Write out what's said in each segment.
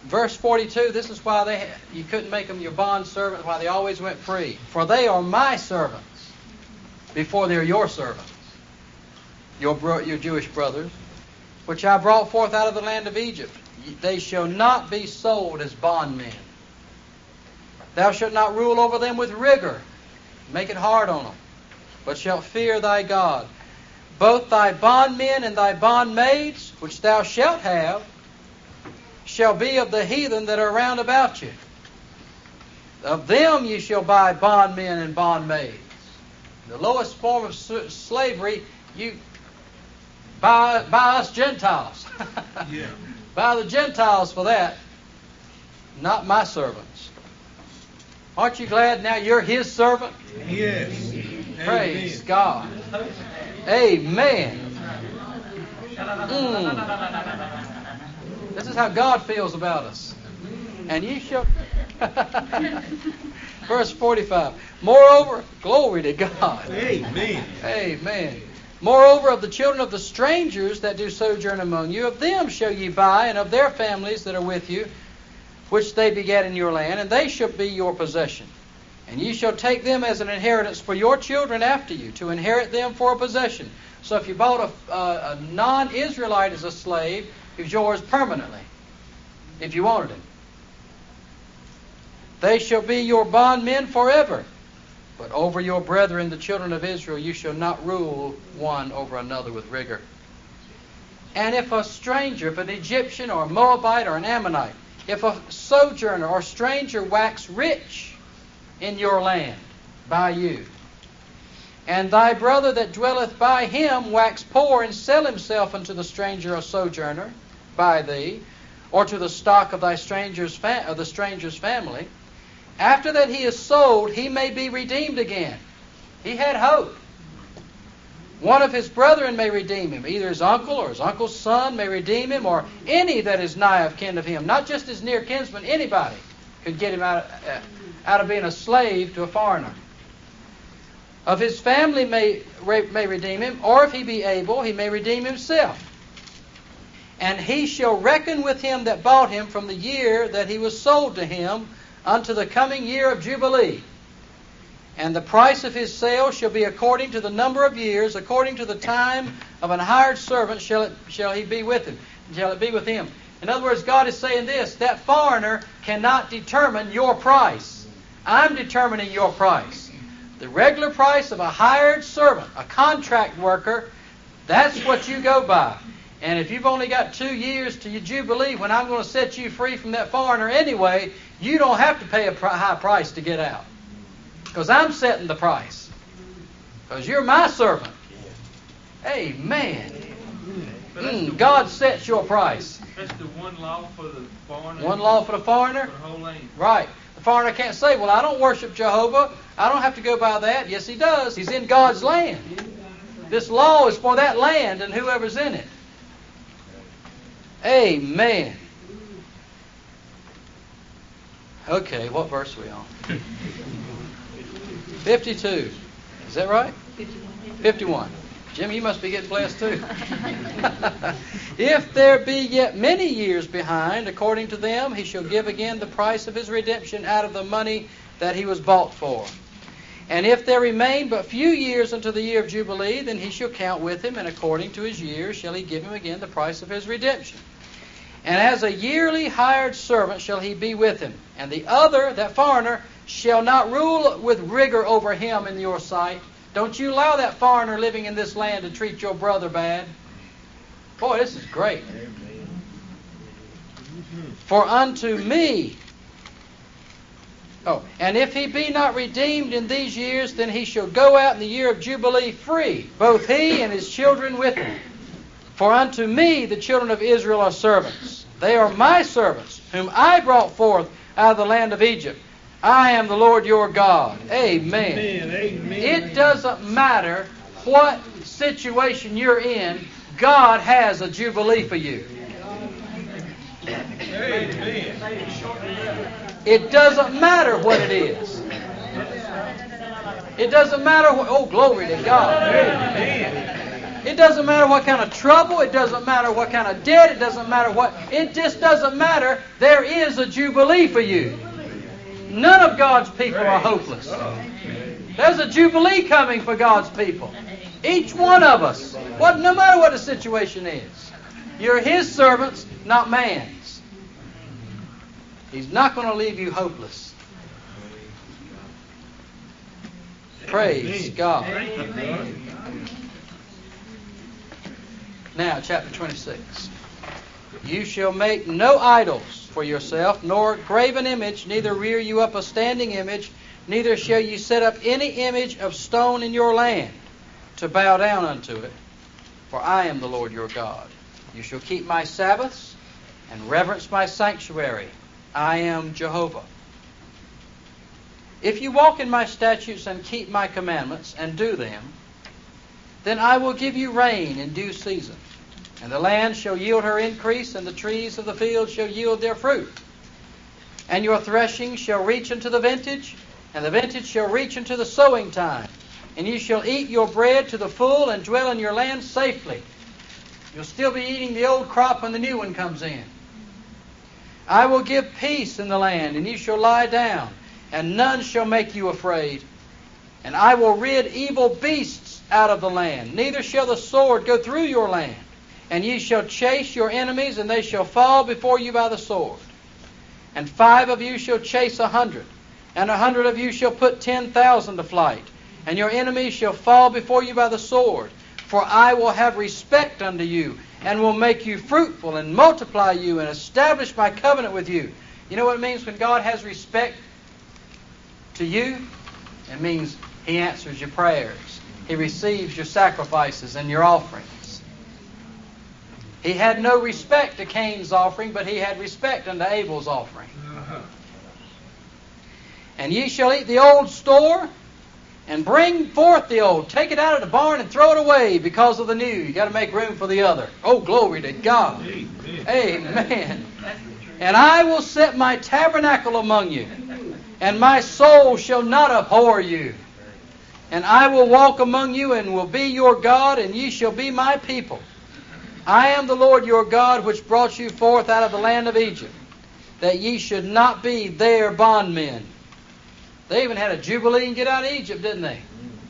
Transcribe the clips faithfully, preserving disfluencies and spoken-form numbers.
verse forty-two, this is why they you couldn't make them your bond servants, why they always went free. For they are my servants before they're your servants, your, bro, your Jewish brothers, which I brought forth out of the land of Egypt. They shall not be sold as bondmen. Thou shalt not rule over them with rigor, make it hard on them, but shalt fear thy God. Both thy bondmen and thy bondmaids, which thou shalt have, shall be of the heathen that are round about you. Of them ye shall buy bondmen and bondmaids. The lowest form of slavery, you buy, buy us Gentiles. Yeah. Buy the Gentiles for that, not my servants. Aren't you glad now you're His servant? Yes. Praise Amen. God. Amen. Mm. This is how God feels about us. And ye shall... Verse forty-five. Moreover, glory to God. Amen. Amen. Moreover, of the children of the strangers that do sojourn among you, of them shall ye buy, and of their families that are with you, which they begat in your land, and they shall be your possession. And ye shall take them as an inheritance for your children after you, to inherit them for a possession. So if you bought a, a, a non-Israelite as a slave, he was yours permanently, if you wanted him. They shall be your bondmen forever. But over your brethren, the children of Israel, you shall not rule one over another with rigor. And if a stranger, if an Egyptian or a Moabite or an Ammonite, if a sojourner or stranger wax rich in your land by you, and thy brother that dwelleth by him wax poor and sell himself unto the stranger or sojourner by thee, or to the stock of thy stranger's fa- of the stranger's family, after that he is sold, he may be redeemed again. He had hope. One of his brethren may redeem him. Either his uncle or his uncle's son may redeem him, or any that is nigh of kin of him. Not just his near kinsman, anybody could get him out of, uh, out of being a slave to a foreigner. Of his family may, may redeem him, or if he be able, he may redeem himself. And he shall reckon with him that bought him from the year that he was sold to him unto the coming year of Jubilee. And the price of his sale shall be according to the number of years, according to the time of an hired servant shall it shall he be with him, shall it be with him. In other words, God is saying this, that foreigner cannot determine your price. I'm determining your price. The regular price of a hired servant, a contract worker, that's what you go by. And if you've only got two years to your Jubilee, when I'm going to set you free from that foreigner anyway, you don't have to pay a high price to get out. Because I'm setting the price. Because you're my servant. Amen. Mm, God sets your price. That's the one law for the foreigner. One law for the foreigner? For the whole land. Right. The foreigner can't say, well, I don't worship Jehovah. I don't have to go by that. Yes, he does. He's in God's land. This law is for that land and whoever's in it. Amen. Okay, what verse are we on? fifty-two. Is that right? fifty-one. Jim, you must be getting blessed too. If there be yet many years behind, according to them, he shall give again the price of his redemption out of the money that he was bought for. And if there remain but few years unto the year of Jubilee, then he shall count with him, and according to his years shall he give him again the price of his redemption. And as a yearly hired servant shall he be with him. And the other, that foreigner, shall not rule with rigor over him in your sight. Don't you allow that foreigner living in this land to treat your brother bad. Boy, this is great. For unto me... Oh, and if he be not redeemed in these years, then he shall go out in the year of Jubilee free, both he and his children with him. For unto me the children of Israel are servants. They are my servants, whom I brought forth out of the land of Egypt. I am the Lord your God. Amen. Amen. Amen. It doesn't matter what situation you're in, God has a Jubilee for you. Amen. It doesn't matter what it is. It doesn't matter what... Oh, glory to God. Amen. It doesn't matter what kind of trouble. It doesn't matter what kind of debt. It doesn't matter what. It just doesn't matter. There is a jubilee for you. None of God's people are hopeless. There's a jubilee coming for God's people. Each one of us. What, no matter what the situation is. You're His servants, not man's. He's not going to leave you hopeless. Praise God. Now, chapter twenty-six. You shall make no idols for yourself, nor graven image, neither rear you up a standing image, neither shall you set up any image of stone in your land to bow down unto it. For I am the Lord your God. You shall keep my Sabbaths and reverence my sanctuary. I am Jehovah. If you walk in my statutes and keep my commandments and do them, then I will give you rain in due season, and the land shall yield her increase, and the trees of the field shall yield their fruit. And your threshing shall reach unto the vintage, and the vintage shall reach unto the sowing time. And you shall eat your bread to the full, and dwell in your land safely. You'll still be eating the old crop when the new one comes in. I will give peace in the land, and you shall lie down, and none shall make you afraid. And I will rid evil beasts out of the land. Neither shall the sword go through your land. And ye shall chase your enemies, and they shall fall before you by the sword. And five of you shall chase a hundred, and a hundred of you shall put ten thousand to flight. And your enemies shall fall before you by the sword. For I will have respect unto you, and will make you fruitful, and multiply you, and establish my covenant with you. You know what it means when God has respect to you? It means He answers your prayers. He receives your sacrifices and your offerings. He had no respect to Cain's offering, but he had respect unto Abel's offering. Uh-huh. And ye shall eat the old store, and bring forth the old. Take it out of the barn and throw it away because of the new. You've got to make room for the other. Oh, glory to God. Amen. Amen. And I will set my tabernacle among you, and my soul shall not abhor you. And I will walk among you, and will be your God, and ye shall be my people. I am the Lord your God, which brought you forth out of the land of Egypt, that ye should not be their bondmen. They even had a jubilee and get out of Egypt, didn't they?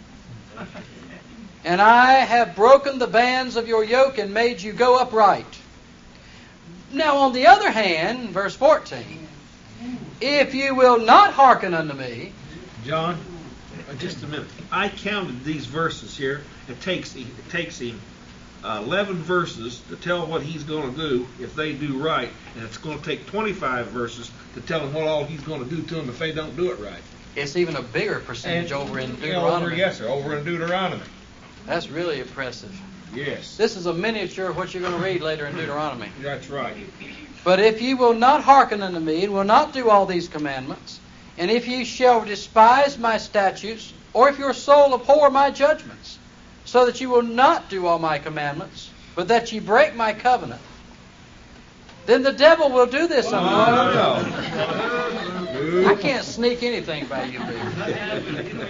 And I have broken the bands of your yoke and made you go upright. Now, on the other hand, verse fourteen, if you will not hearken unto me... John, just a minute. I counted these verses here. It takes, it takes him uh, eleven verses to tell what he's going to do if they do right. And it's going to take twenty-five verses to tell him what all he's going to do to them if they don't do it right. It's even a bigger percentage and, over in Deuteronomy. You know, over, yes, sir, over in Deuteronomy. That's really impressive. Yes. This is a miniature of what you're going to read later in Deuteronomy. That's right. But if ye will not hearken unto me, and will not do all these commandments, and if ye shall despise my statutes, or if your soul abhor my judgments, so that you will not do all my commandments, but that ye break my covenant, then the devil will do this unto you. I can't sneak anything by you people.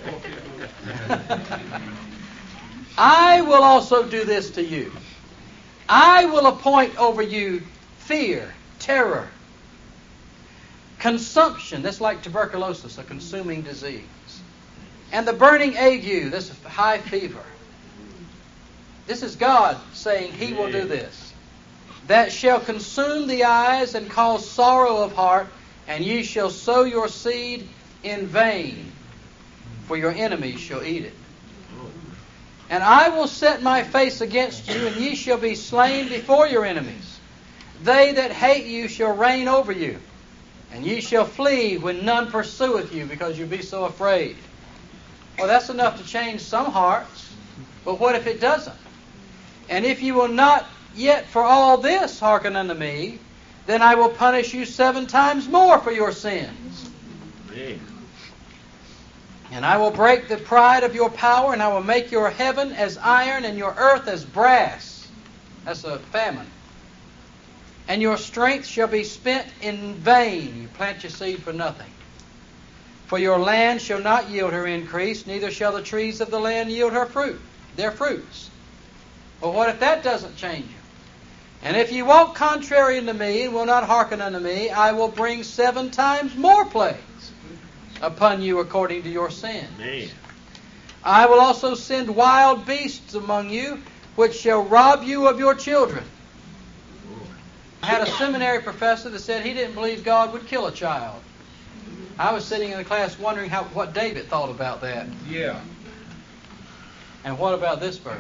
I will also do this to you. I will appoint over you fear, terror, consumption. That's like tuberculosis, a consuming disease. And the burning ague, this is high fever. This is God saying He will do this. That shall consume the eyes and cause sorrow of heart, and ye shall sow your seed in vain, for your enemies shall eat it. And I will set my face against you, and ye shall be slain before your enemies. They that hate you shall reign over you, and ye shall flee when none pursueth you, because you be so afraid. Well, that's enough to change some hearts, but what if it doesn't? And if you will not yet for all this hearken unto me, then I will punish you seven times more for your sins. Amen. And I will break the pride of your power, and I will make your heaven as iron and your earth as brass. That's a famine. And your strength shall be spent in vain. You plant your seed for nothing. For your land shall not yield her increase, neither shall the trees of the land yield her fruit, their fruits. Well, what if that doesn't change you? And if ye walk contrary unto me, and will not hearken unto me, I will bring seven times more plagues upon you according to your sin. Man. I will also send wild beasts among you, which shall rob you of your children. I had a seminary professor that said he didn't believe God would kill a child. I was sitting in the class wondering how, what David thought about that. Yeah. And what about this verse?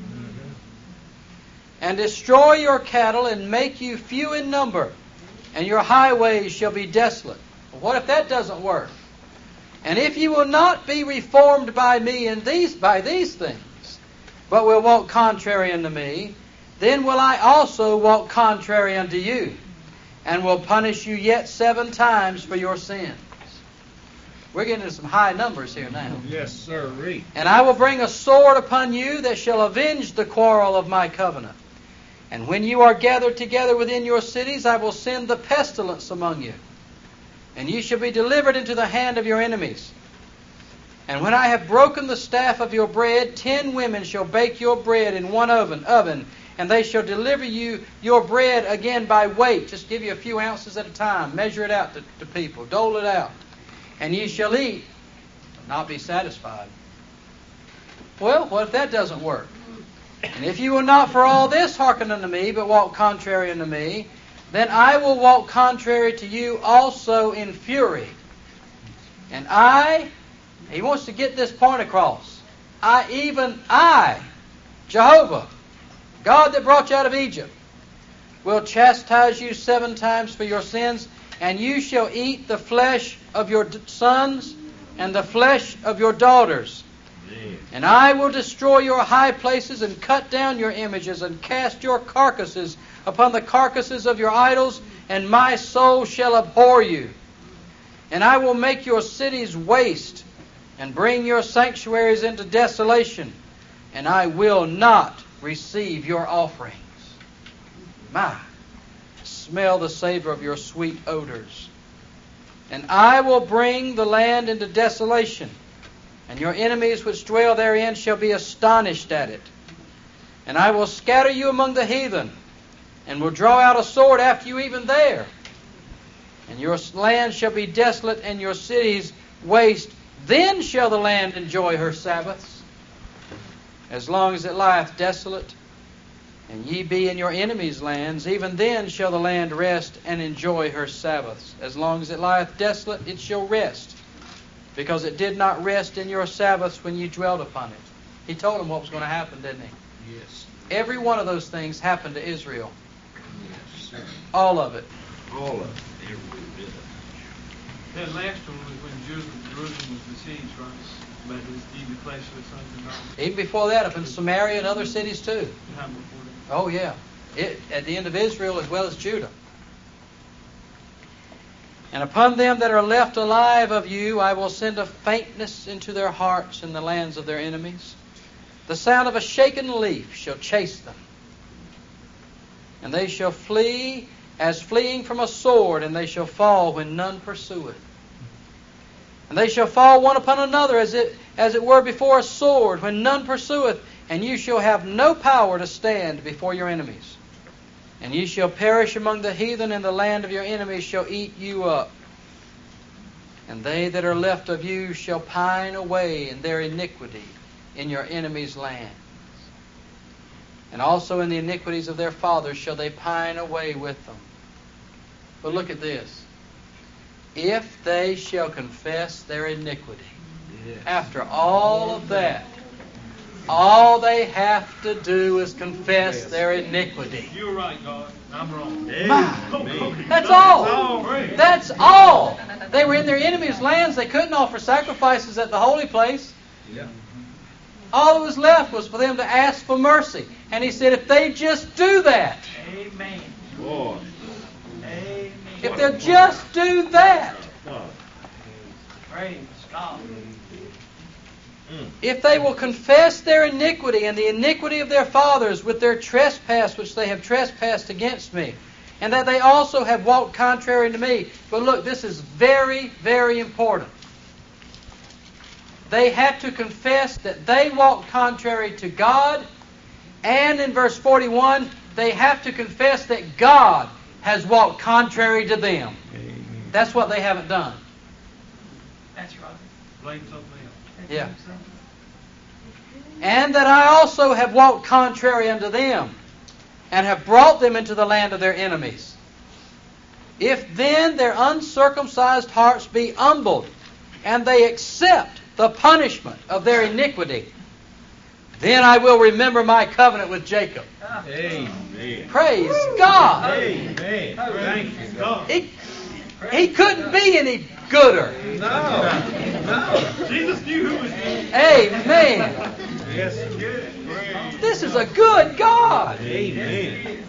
And destroy your cattle and make you few in number, and your highways shall be desolate. Well, what if that doesn't work? And if you will not be reformed by me in these by these things, but will walk contrary unto me, then will I also walk contrary unto you, and will punish you yet seven times for your sins. We're getting into some high numbers here now. Yes, sir. And I will bring a sword upon you that shall avenge the quarrel of my covenant. And when you are gathered together within your cities, I will send the pestilence among you. And ye shall be delivered into the hand of your enemies. And when I have broken the staff of your bread, ten women shall bake your bread in one oven, oven, and they shall deliver you your bread again by weight. Just give you a few ounces at a time. Measure it out to, to people. Dole it out. And ye shall eat, but not be satisfied. Well, what if that doesn't work? And if you will not for all this hearken unto me, but walk contrary unto me, then I will walk contrary to you also in fury. And I, he wants to get this point across. I, even I, Jehovah, God that brought you out of Egypt, will chastise you seven times for your sins, and you shall eat the flesh of your sons and the flesh of your daughters. And I will destroy your high places and cut down your images and cast your carcasses upon the carcasses of your idols, and my soul shall abhor you. And I will make your cities waste and bring your sanctuaries into desolation, and I will not receive your offerings. My, smell the savor of your sweet odors. And I will bring the land into desolation, and your enemies which dwell therein shall be astonished at it. And I will scatter you among the heathen, and will draw out a sword after you even there. And your land shall be desolate, and your cities waste. Then shall the land enjoy her Sabbaths, as long as it lieth desolate. And ye be in your enemies' lands, even then shall the land rest and enjoy her Sabbaths. As long as it lieth desolate, it shall rest, because it did not rest in your Sabbaths when you dwelt upon it. He told them what was going to happen, didn't he? Yes. Every one of those things happened to Israel. Yes, sir. All of it. All of it. Every bit of it. That last one was when Jerusalem, Jerusalem was besieged, right? But it's even place or something. Else. Even before that, up in Samaria and other cities too. Time before that. Oh yeah. It, at the end of Israel as well as Judah. And upon them that are left alive of you, I will send a faintness into their hearts in the lands of their enemies. The sound of a shaken leaf shall chase them. And they shall flee as fleeing from a sword, and they shall fall when none pursueth. And they shall fall one upon another as it, as it were before a sword, when none pursueth, and you shall have no power to stand before your enemies. And ye shall perish among the heathen, and the land of your enemies shall eat you up. And they that are left of you shall pine away in their iniquity in your enemies' lands. And also in the iniquities of their fathers shall they pine away with them. But look at this. If they shall confess their iniquity. Yes. After all of that, all they have to do is confess Yes. their iniquity. You're right, God. I'm wrong. Amen. That's all. all right. That's all. They were in their enemies' lands. They couldn't offer sacrifices at the holy place. Yeah. All that was left was for them to ask for mercy. And he said, if they just do that, Amen. Boy. Amen. if they'll just do that, Oh. Praise God. if they will confess their iniquity and the iniquity of their fathers with their trespass which they have trespassed against me, and that they also have walked contrary to me. But look, this is very, very important. They had to confess that they walked contrary to God, And in verse forty-one, they have to confess that God has walked contrary to them. Amen. That's what they haven't done. That's right. Blame something else. Yeah. And that I also have walked contrary unto them, and have brought them into the land of their enemies. If then their uncircumcised hearts be humbled, and they accept the punishment of their iniquity, then I will remember my covenant with Jacob. Amen. Praise God. Amen. Thank you, God. He, he couldn't be any gooder. No. No. Jesus knew who was good. Amen. Yes. This is a good God. Amen.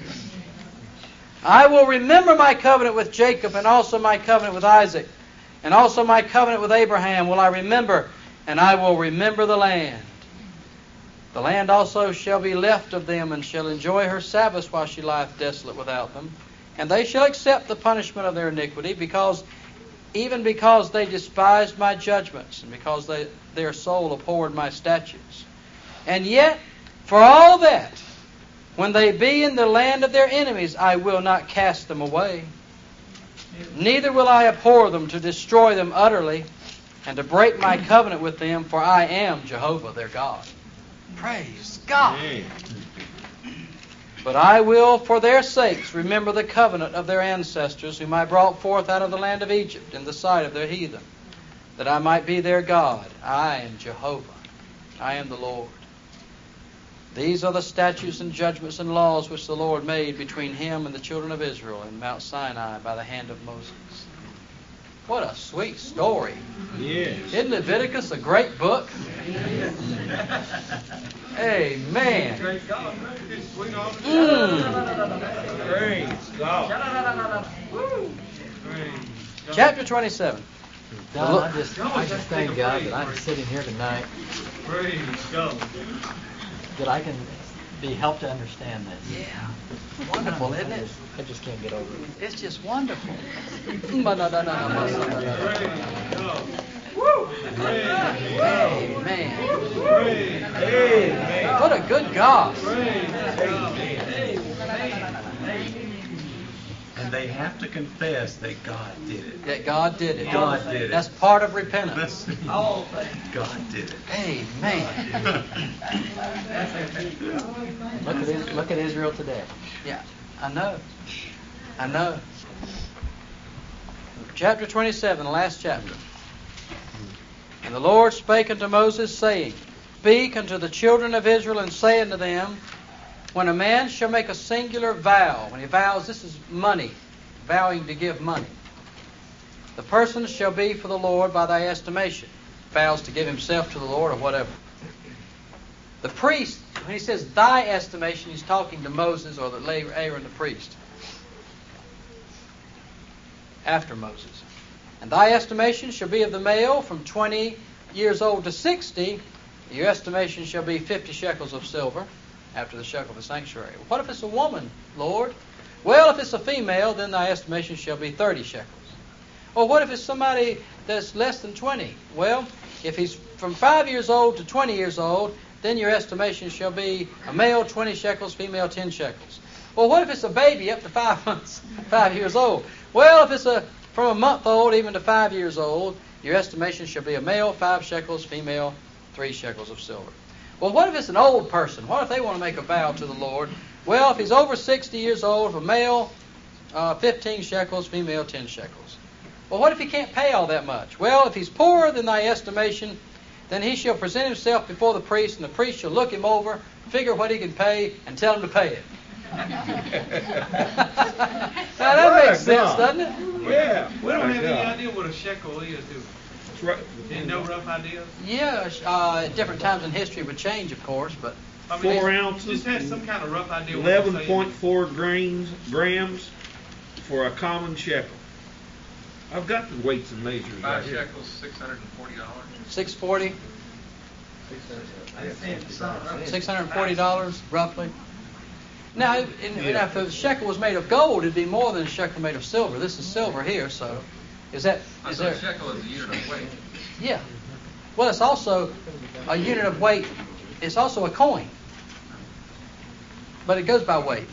I will remember my covenant with Jacob, and also my covenant with Isaac, and also my covenant with Abraham will I remember, and I will remember the land. The land also shall be left of them, and shall enjoy her Sabbaths while she lieth desolate without them. And they shall accept the punishment of their iniquity, because even because they despised my judgments, and because they, their soul abhorred my statutes. And yet, for all that, when they be in the land of their enemies, I will not cast them away. Neither will I abhor them to destroy them utterly, and to break my covenant with them, for I am Jehovah their God. Praise God. Amen. But I will, for their sakes, remember the covenant of their ancestors, whom I brought forth out of the land of Egypt in the sight of their heathen, that I might be their God. I am Jehovah. I am the Lord. These are the statutes and judgments and laws which the Lord made between him and the children of Israel in Mount Sinai by the hand of Moses. What a sweet story. Yes. Isn't Leviticus a great book? Amen. Praise God. It's sweet all the time. Mm. Praise God. Praise God. Chapter twenty-seven. Don, I just, I just thank God that I'm sitting here tonight, Praise God. that I can be helped to understand this. Yeah. Wonderful, isn't I it? just, I just can't get over it. It's just wonderful. Praise God. Woo. Praise God. Amen. Praise God. Amen. What a good God. Praise God. And they have to confess that God did it. That God did it. God did it. That's part of repentance. That's, God did it. Amen. Look at Is- look at Israel today. Yeah, I know. I know. Chapter twenty-seven, the last chapter. And the Lord spake unto Moses, saying, Speak unto the children of Israel, and say unto them, when a man shall make a singular vow, when he vows, this is money, vowing to give money. The person shall be for the Lord by thy estimation. Vows to give himself to the Lord or whatever. The priest, when he says thy estimation, he's talking to Moses or the Aaron the priest. After Moses. And thy estimation shall be of the male from twenty years old to sixty. Your estimation shall be fifty shekels of silver, after the shekel of the sanctuary. What if it's a woman, Lord? Well, if it's a female, then thy estimation shall be thirty shekels. Or what if it's somebody that's less than twenty? Well, if he's from five years old to twenty years old, then your estimation shall be a male twenty shekels, female ten shekels. Well, what if it's a baby up to five months, five years old? Well, if it's a from a month old even to five years old, your estimation shall be a male five shekels, female three shekels of silver. Well, what if it's an old person? What if they want to make a vow to the Lord? Well, if he's over sixty years old, if a male, uh, fifteen shekels, female, ten shekels. Well, what if he can't pay all that much? Well, if he's poorer than thy estimation, then he shall present himself before the priest, and the priest shall look him over, figure what he can pay, and tell him to pay it. Now, that makes sense, doesn't it? Yeah. We don't have any idea what a shekel is, do we? That's right. Any no rough idea? Yeah, uh, at different times in history would change, of course, but I mean, Four just- ounces, Just have some kind of rough idea. what they're eleven saying. point four grams grams for a common shekel. I've got the weights and measures right Five here. shekels, six hundred and forty dollars. six forty, six hundred forty dollars roughly. Now, in, Yeah. if a shekel was made of gold, it'd be more than a shekel made of silver. This is silver here, so is that is So there? a shekel is a unit of weight. Yeah. Well, it's also a unit of weight. It's also a coin. but it goes by weight.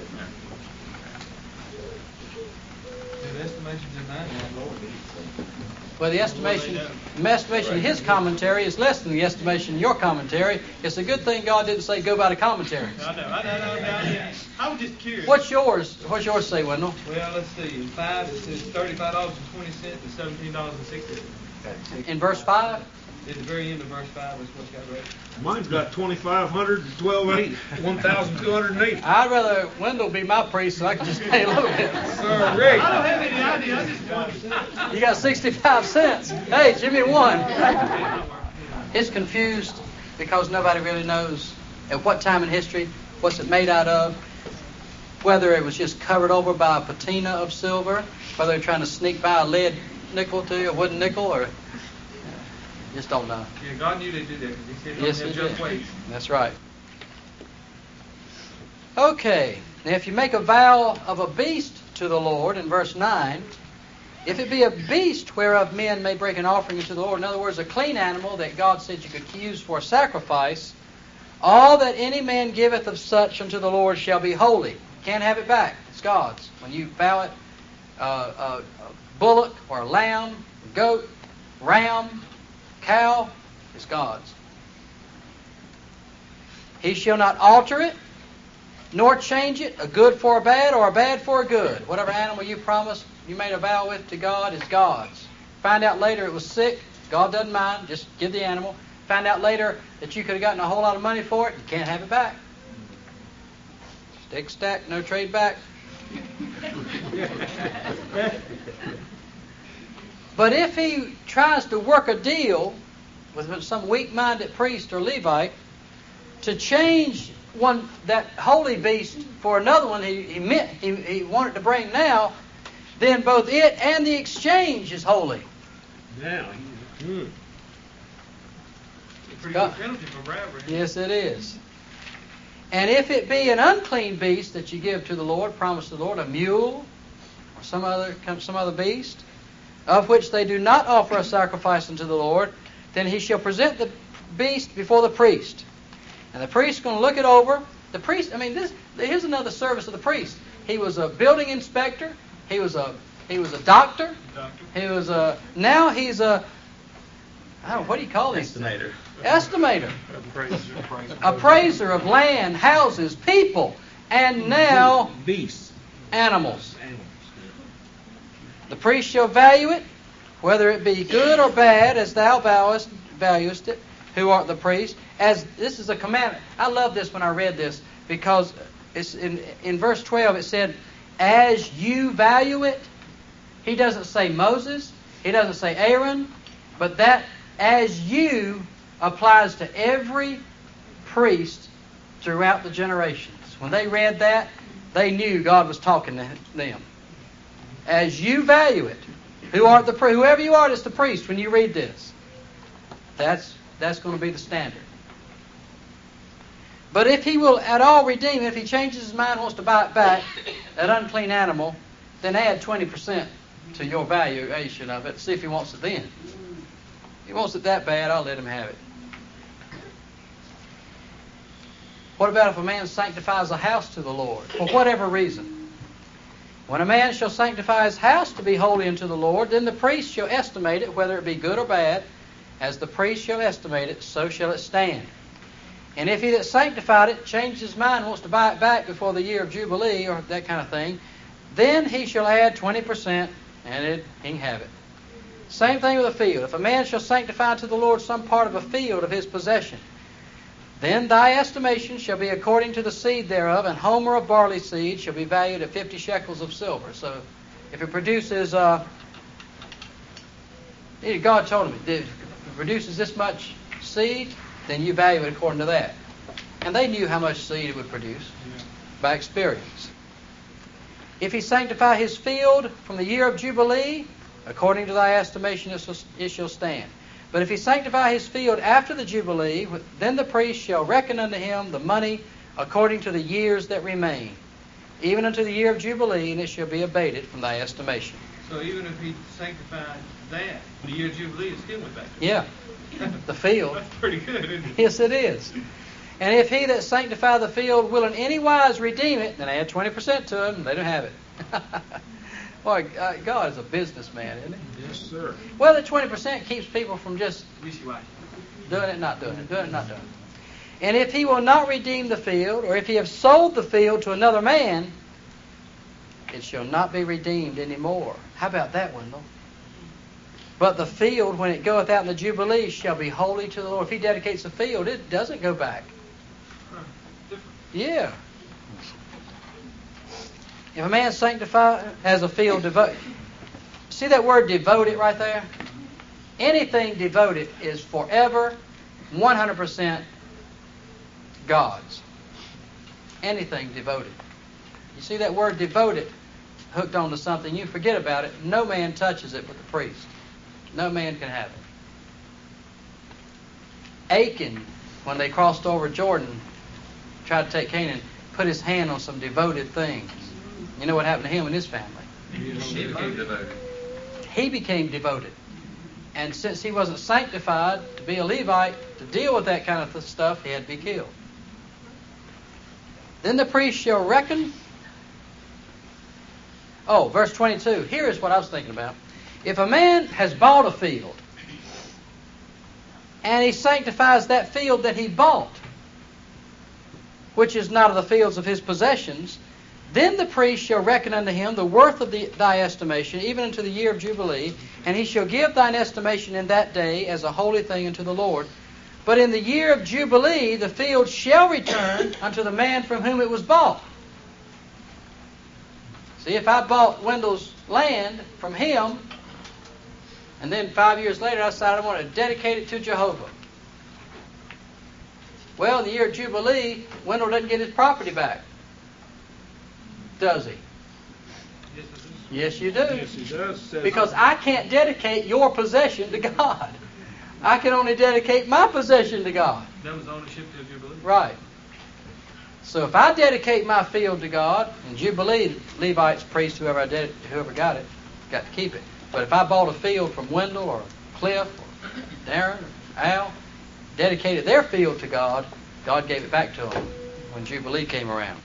The estimations in mine. Well, the estimation, the estimation in his commentary is less than the estimation in your commentary. It's a good thing God didn't say go by the commentaries. I know, I know, I know, I know. I was just curious. What's yours? What's yours say, Wendell? Well, let's see. In five, it says thirty-five dollars and twenty cents and seventeen dollars and sixty cents. In verse five? At the very end of verse five is what's got right. Mine's got twenty-five hundred, twelve eight, one thousand two hundred eighty. I'd rather Wendell be my priest so I can just pay a little bit. Sir Rick. I don't have any idea. I just wanted You got sixty-five cents. Hey, give me one. It's confused because nobody really knows at what time in history, what's it made out of, whether it was just covered over by a patina of silver, whether they're trying to sneak by a lead nickel to you, a wooden nickel, or just don't know. Yeah, God knew they'd do that because He said don't Yes, have He just did. weights. That's right. Okay. Now, if you make a vow of a beast to the Lord in verse nine, if it be a beast whereof men may break an offering unto the Lord, in other words, a clean animal that God said you could use for a sacrifice, all that any man giveth of such unto the Lord shall be holy. Can't have it back. It's God's. When you vow it, uh, a bullock or a lamb, a goat, ram, cow, it's God's. He shall not alter it, nor change it, a good for a bad or a bad for a good. Whatever animal you promised, you made a vow with to God, is God's. Find out later it was sick, God doesn't mind, just give the animal. Find out later that you could have gotten a whole lot of money for it, you can't have it back. Stick stack, no trade back. But if he tries to work a deal with some weak-minded priest or Levite to change one that holy beast for another one he he, meant, he he wanted to bring now, then both it and the exchange is holy. Now, hmm. It's a pretty God. good penalty for bribery. Yes, it is. And if it be an unclean beast that you give to the Lord, promise to the Lord, a mule or some other some other beast, of which they do not offer a sacrifice unto the Lord, then he shall present the beast before the priest. And the priest is going to look it over. The priest, I mean, this here's another service of the priest. He was a building inspector. He was a he was a doctor. Doctor. He was a now he's a I don't know, what do you call these? Estimator. Estimator. Appraiser of land, houses, people, and now Beasts. animals. Animals. The priest shall value it, whether it be good or bad, as thou valuest, valuest it, who art the priest. As this is a commandment. I love this when I read this because it's in in verse twelve it said, "As you value it." He doesn't say Moses. He doesn't say Aaron, but that "as you" applies to every priest throughout the generations. When they read that, they knew God was talking to them. As you value it, who art the pri- whoever you are that's the priest when you read this, that's that's going to be the standard. But if he will at all redeem, if he changes his mind, wants to buy it back, that unclean animal, then add twenty percent to your valuation of it. See if he wants it then. If he wants it that bad, I'll let him have it. What about if a man sanctifies a house to the Lord, for whatever reason? When a man shall sanctify his house to be holy unto the Lord, then the priest shall estimate it, whether it be good or bad. As the priest shall estimate it, so shall it stand. And if he that sanctified it changes his mind, wants to buy it back before the year of Jubilee, or that kind of thing, then he shall add twenty percent, and it, he can have it. Same thing with a field. If a man shall sanctify to the Lord some part of a field of his possession, then thy estimation shall be according to the seed thereof, and homer of barley seed shall be valued at fifty shekels of silver. So if it produces, uh, God told him, if it produces this much seed, then you value it according to that. And they knew how much seed it would produce by experience. If he sanctify his field from the year of Jubilee, according to thy estimation it shall stand. But if he sanctify his field after the Jubilee, then the priest shall reckon unto him the money according to the years that remain, even unto the year of Jubilee, and it shall be abated from thy estimation. So even if he sanctified that, the year of Jubilee, it still went back to him. Yeah, the field. That's pretty good, isn't it? Yes, it is. And if he that sanctify the field will in any wise redeem it, then add twenty percent to it, and they don't have it. Boy, uh, God is a businessman, isn't he? Yes, sir. Well, that twenty percent keeps people from just Wishy-washy. doing it, not doing it, doing it, not doing it. And if he will not redeem the field, or if he have sold the field to another man, it shall not be redeemed any more. How about that, Wendell? But the field, when it goeth out in the Jubilee, shall be holy to the Lord. If he dedicates the field, it doesn't go back. Huh. Different. Yeah. If a man sanctify has a field devoted, see that word devoted right there? Anything devoted is forever, one hundred percent God's. Anything devoted. You see that word devoted hooked onto something, you forget about it. No man touches it but the priest. No man can have it. Achan, when they crossed over Jordan, tried to take Canaan, put his hand on some devoted things. You know what happened to him and his family? He became devoted. He became devoted. And since he wasn't sanctified to be a Levite, to deal with that kind of stuff, he had to be killed. Then the priest shall reckon. Oh, verse twenty-two. Here is what I was thinking about. If a man has bought a field, and he sanctifies that field that he bought, which is not of the fields of his possessions, then the priest shall reckon unto him the worth of the, thy estimation, even unto the year of Jubilee, and he shall give thine estimation in that day as a holy thing unto the Lord. But in the year of Jubilee the field shall return unto the man from whom it was bought. See, if I bought Wendell's land from him, and then five years later I decided I want to dedicate it to Jehovah. Well, in the year of Jubilee, Wendell doesn't get his property back. Does he? Yes, I do. Yes, you do. Yes, he does. Says Because I can't dedicate your possession to God. I can only dedicate my possession to God. That was ownership till Jubilee. Right. So if I dedicate my field to God, in Jubilee, Levites, priests, whoever I did, whoever got it, got to keep it. But if I bought a field from Wendell or Cliff or Darren or Al, dedicated their field to God, God gave it back to them when Jubilee came around.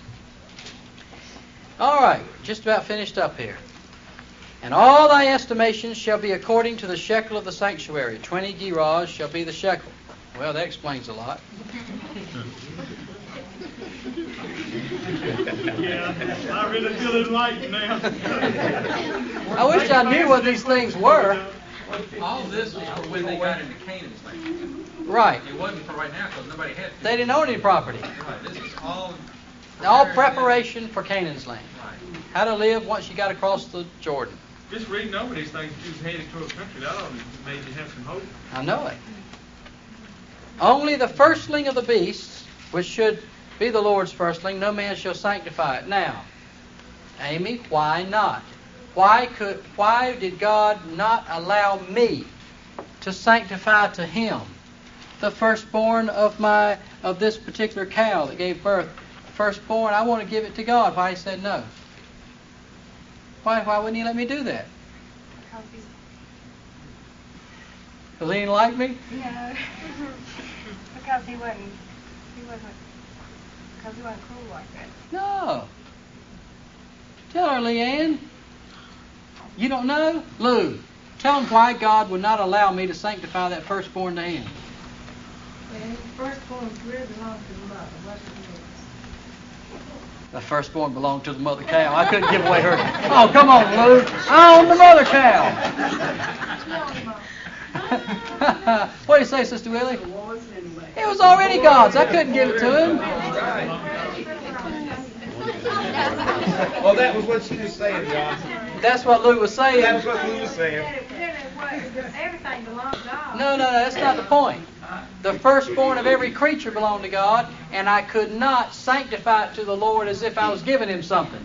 All right, just about finished up here. And all thy estimations shall be according to the shekel of the sanctuary. Twenty gerahs shall be the shekel. Well, that explains a lot. Yeah, I really feel enlightened now. I wish I knew what these things were. All this was for when they got into Canaan's land. Right. It wasn't for right now because nobody had to. They didn't own any property. Right. This is all. All preparing preparation for Canaan's land. Right. How to live once you got across the Jordan. Just reading over these things, you was headed toward a country, that ought to made you have some hope. I know it. Only the firstling of the beasts, which should be the Lord's firstling, no man shall sanctify it. Now, Amy, why not? Why could? Why did God not allow me to sanctify to Him the firstborn of my of this particular cow that gave birth? Firstborn, I want to give it to God. Why He said no? Why? Why wouldn't He let me do that? Because he's, Because He didn't like me? no, because he wasn't, he wasn't, because he wasn't cool like that. No. Tell her, Leanne. You don't know? Lou, tell him why God would not allow me to sanctify that firstborn to Him. And firstborn really belongs to the mother, wasn't it? The firstborn belonged to the mother cow. I couldn't give away her. Oh, come on, Lou. I own the mother cow. What do you say, Sister Willie? It was already God's. I couldn't give it to Him. Well, that was what she was saying, John. That's what Lou was saying. That was what Lou was saying. Everything belongs to God. No, no, no, that's not the point. The firstborn of every creature belonged to God, and I could not sanctify it to the Lord as if I was giving Him something.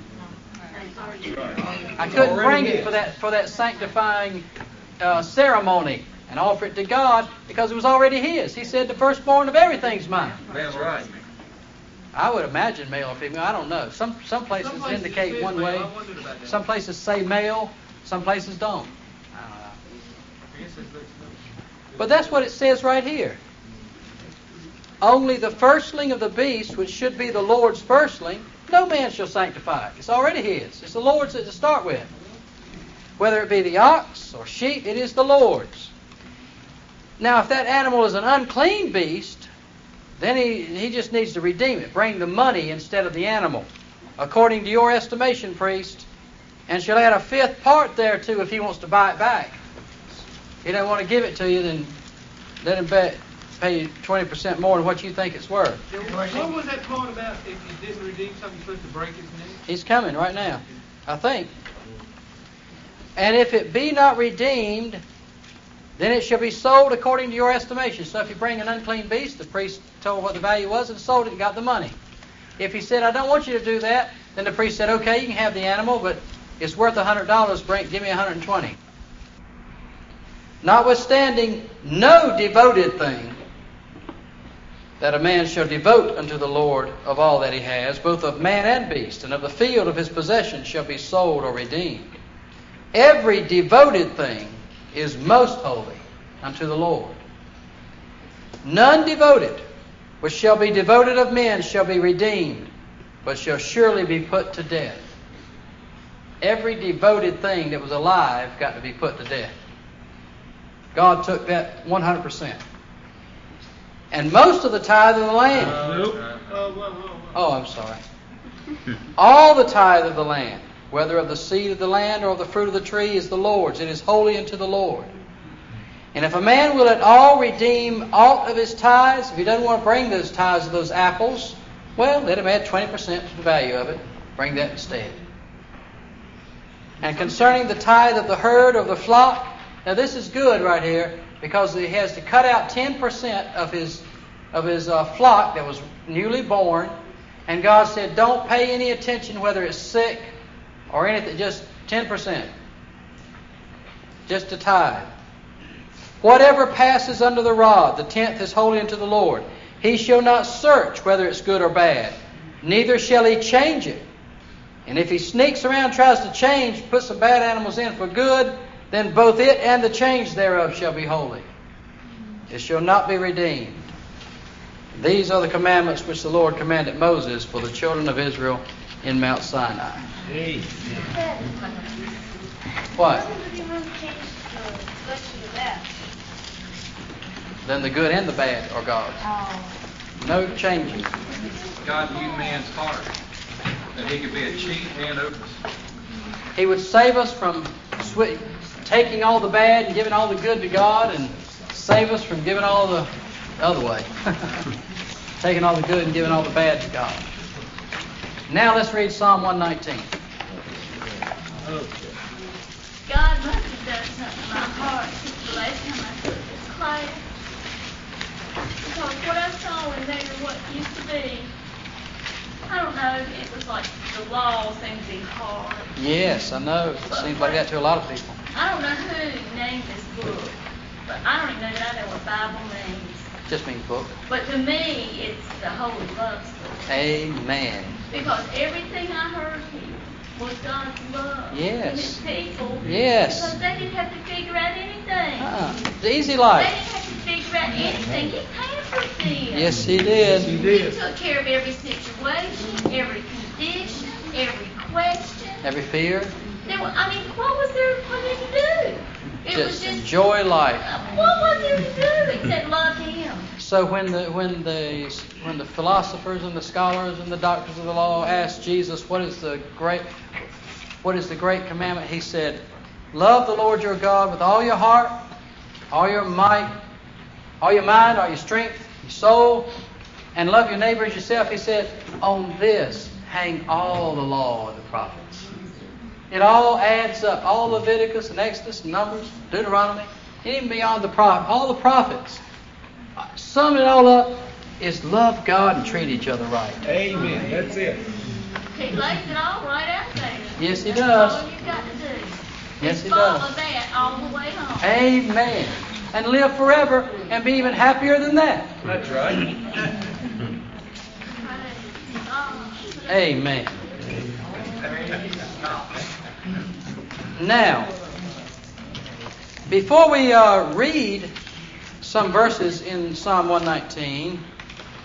I couldn't bring it for that for that sanctifying uh, ceremony and offer it to God because it was already His. He said the firstborn of everything's mine. That's right. I would imagine male or female. I don't know. Some some places Some places indicate say one male. way. I wondered about that. Some places say male. Some places don't. I don't know. I guess that's, that's, But that's what it says right here. only the firstling of the beast, which should be the Lord's firstling, no man shall sanctify it. It's already his. It's the Lord's to start with. Whether it be the ox or sheep, it is the Lord's. Now, if that animal is an unclean beast, then he, he just needs to redeem it. Bring the money instead of the animal, according to your estimation, priest, and shall add a fifth part thereto if he wants to buy it back. If he doesn't want to give it to you, then let him bet, pay you twenty percent more than what you think it's worth. What was that part about if you didn't redeem something, you're supposed to break his neck? He's coming right now, I think. And if it be not redeemed, then it shall be sold according to your estimation. So if you bring an unclean beast, the priest told what the value was and sold it and got the money. If he said, I don't want you to do that, then the priest said, okay, you can have the animal, but it's worth one hundred dollars, bring, give me one hundred twenty dollars. Notwithstanding, no devoted thing that a man shall devote unto the Lord of all that he has, both of man and beast, and of the field of his possession shall be sold or redeemed. Every devoted thing is most holy unto the Lord. None devoted, which shall be devoted of men, shall be redeemed, but shall surely be put to death. Every devoted thing that was alive got to be put to death. God took that one hundred percent. And most of the tithe of the land. Oh, I'm sorry. All the tithe of the land, whether of the seed of the land or of the fruit of the tree, is the Lord's. It is holy unto the Lord. And if a man will at all redeem aught of his tithes, if he doesn't want to bring those tithes of those apples, well, let him add twenty percent to the value of it. Bring that instead. And concerning the tithe of the herd or the flock, now this is good right here, because he has to cut out ten percent of his of his uh, flock that was newly born. And God said, don't pay any attention whether it's sick or anything, just ten percent. Just a tithe. Whatever passes under the rod, the tenth is holy unto the Lord. He shall not search whether it's good or bad, neither shall he change it. And if he sneaks around, tries to change, put some bad animals in for good, then both it and the change thereof shall be holy. It shall not be redeemed. These are the commandments which the Lord commanded Moses for the children of Israel in Mount Sinai. Hey. What? What if he wants to change the good to the bad? Then the good and the bad are God's. Oh. No changing. God knew man's heart, that he could be a cheat and open. He would save us from swi- taking all the bad and giving all the good to God, and save us from giving all the other way. Taking all the good and giving all the bad to God. Now let's read Psalm one nineteen. God must have done something in my heart since the last time I took this class. Because what I saw in there, what used to be, I don't know, it was like the law seemed to be hard. Yes, I know. It seems like that to a lot of people. I don't know who named this book, but I don't even know that I know what Bible means. Just means book. But to me, it's the holy love story. Amen. Because everything I heard here was God's love. Yes. And His people. Yes. Because they didn't have to figure out anything. Uh-uh. It's easy They life. didn't have to figure out anything. He pampered them. Yes, He did. He He did. took care of every situation, every condition, every question. Every fear. There was, I mean, what was there for them to do? It was Just just enjoy life. What was there to do except love Him? So when the when the when the philosophers and the scholars and the doctors of the law asked Jesus, what is the great what is the great commandment? He said, love the Lord your God with all your heart, all your might, all your mind, all your strength, your soul, and love your neighbor as yourself. He said, on this hang all the law and the prophets. It all adds up. All Leviticus and Exodus and Numbers, Deuteronomy, and even beyond the prophet, all the prophets. Sum it all up is love God and treat each other right. Amen. That's it. He lays it all right out there. Yes, He That's does. all you've got to do. Yes, He Follow does. that all the way home. Amen. And live forever and be even happier than that. That's right. Amen. Now, before we uh, read some verses in Psalm one nineteen,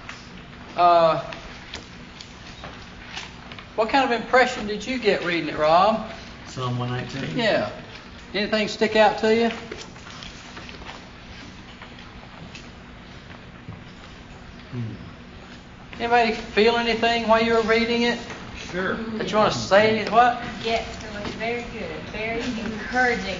Uh, what kind of impression did you get reading it, Rob? Psalm one nineteen. Yeah. Anything stick out to you? Hmm. Anybody feel anything while you were reading it? Sure. That you want to say anything? What? Yes, it was very good, very encouraging.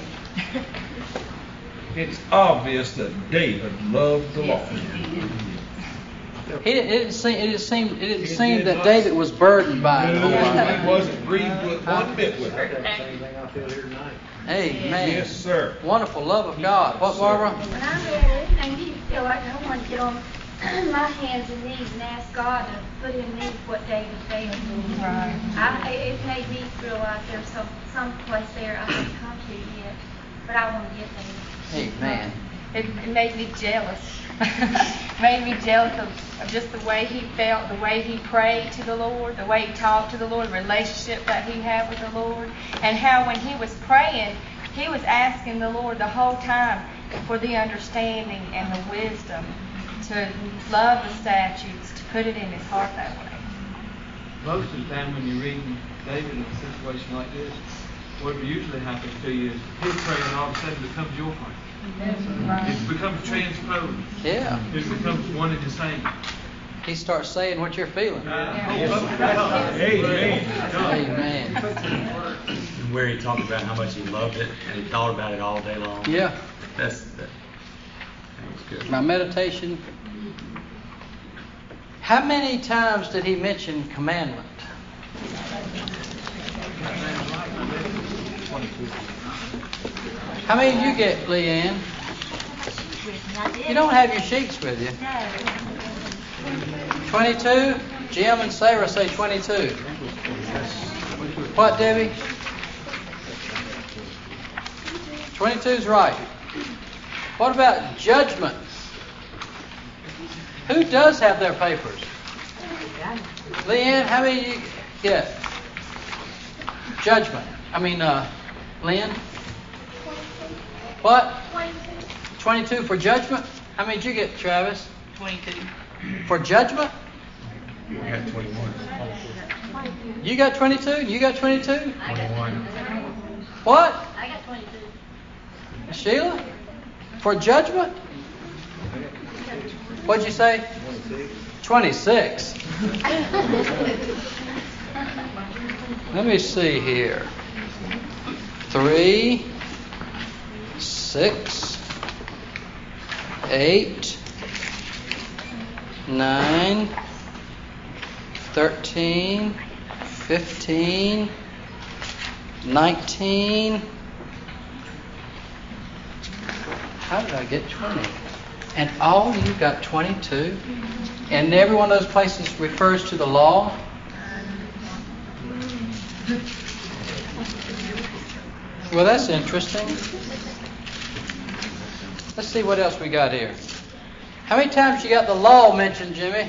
It's obvious that David loved the Lord. He didn't, it didn't seem. It didn't seem. It didn't It seem did that not. David was burdened by it. a whole lot. He wasn't grieved with one bit with it. Amen. Yes, sir. Wonderful love of God. What, Barbara? When I read it, it made me feel like I wanted to get on my hands and knees and ask God to put in me what David failed. Right. I, it made me feel like there's some some place there I haven't come to yet, but I want to get there. Amen. It, it made me jealous. Made me jealous of, of just the way he felt, the way he prayed to the Lord, the way he talked to the Lord, the relationship that he had with the Lord, and how when he was praying, he was asking the Lord the whole time for the understanding and the wisdom to love the statutes, to put it in his heart that way. Most of the time when you're reading David in a situation like this, what usually happens to you is his prayer and all of a sudden becomes your prayer. It becomes transposed. Yeah. It becomes one and the same. He starts saying what you're feeling. Amen. Amen. And where he talked about how much he loved it and he thought about it all day long. Yeah. That's that, that was good. My meditation. How many times did he mention commandment? How many did you get, Leanne? You don't have your sheets with you. twenty-two? Jim and Sarah say twenty-two. What, Debbie? twenty-two's right. What about judgment? Who does have their papers? Leanne, how many did you get? Judgment. I mean, uh, Lynn? What? twenty-two for judgment? How many did you get, Travis? twenty-two. For judgment? I got twenty-one. You got twenty-two? You got twenty-two? twenty-one. What? I got twenty-two. Sheila? For judgment? What'd you say? twenty-six. Let me see here. Three, six, eight, nine, thirteen, fifteen, nineteen. How did I get twenty? And all you got twenty-two? And every one of those places refers to the law? Well, that's interesting. Let's see what else we got here. How many times you got the law mentioned, Jimmy?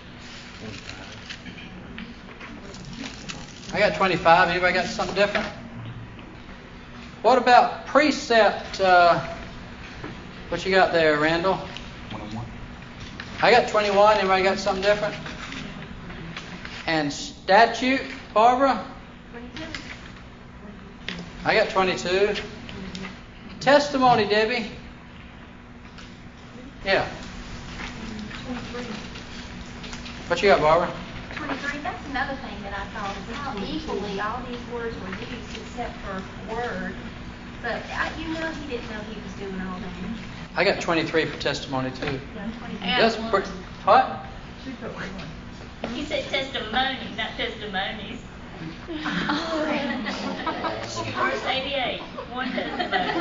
I got twenty-five. Anybody got something different? What about precept? Uh, what you got there, Randall? twenty-one. I got twenty-one. Anybody got something different? And statute, Barbara? twenty-two. I got twenty-two. Testimony, Debbie? Yeah. What you got, Barbara? twenty-three, that's another thing that I thought is how equally all these words were used except for word. But I, you know he didn't know he was doing all that. I got twenty-three for testimony, too. Yeah, That's one. per- what? He said testimony, not testimonies. Verse eighty-eight, one testimony.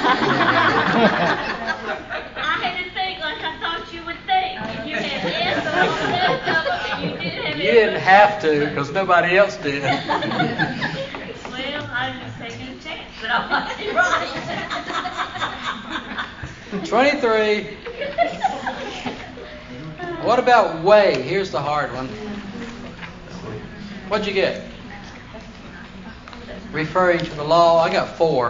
I had to think like I thought you would think. You had S on the left of them, and you did have You didn't have to, because nobody else did. Well, I was just taking a chance, but I wasn't right. twenty-three. What about way? Here's the hard one. What'd you get? Referring to the law, I got four.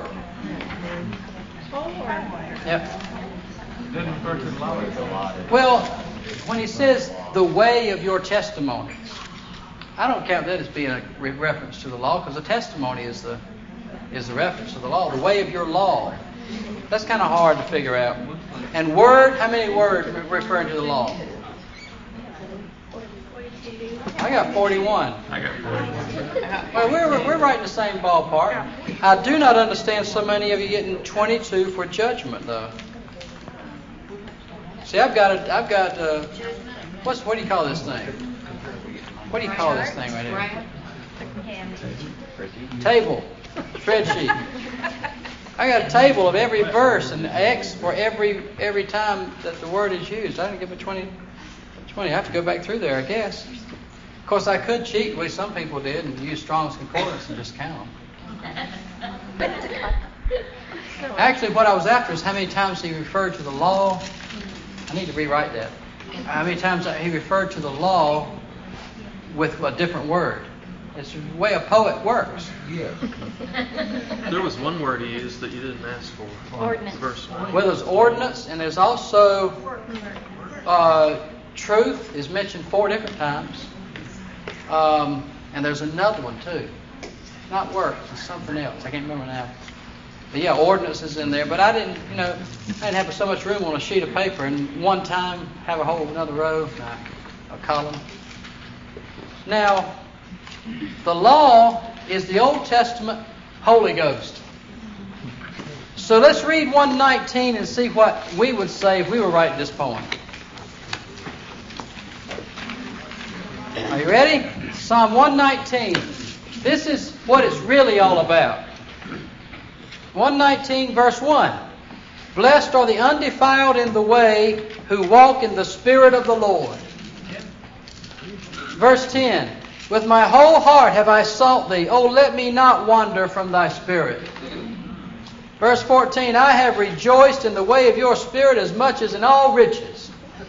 Yep. Doesn't refer to the law. Well, when he says the way of your testimony. I don't count that as being a re- reference to the law, because the testimony is the is the reference to the law. The way of your law. That's kind of hard to figure out. And word, how many words re- referring to the law? I got forty-one. I got forty-one. Well, we're, we're right in the same ballpark. I do not understand so many of you getting twenty-two for judgment, though. See, I've got a, I've got a, what's what do you call this thing? What do you call this thing right here? Table, spreadsheet. I got a table of every verse and X for every every time that the word is used. I didn't give it twenty. twenty. I have to go back through there, I guess. Of course, I could cheat the way some people did and use Strong's Concordance and just count them. Actually, what I was after is how many times he referred to the law. I need to rewrite that. How many times he referred to the law with a different word. It's the way a poet works. Yeah. There was one word he used that you didn't ask for. Ordinance. Verse one. Well, there's ordinance, and there's also uh, truth is mentioned four different times. Um, and there's another one too. Not works, it's something else. I can't remember now. But yeah, ordinance is in there. But I didn't, you know, I didn't have so much room on a sheet of paper, and one time have a whole another row, a column. Now, the law is the Old Testament Holy Ghost. So let's read one nineteen and see what we would say if we were writing this poem. Are you ready? Psalm one nineteen. This is what it's really all about. one nineteen verse one. Blessed are the undefiled in the way who walk in the Spirit of the Lord. Verse ten. With my whole heart have I sought thee. Oh, let me not wander from thy Spirit. Verse fourteen. I have rejoiced in the way of your Spirit as much as in all riches.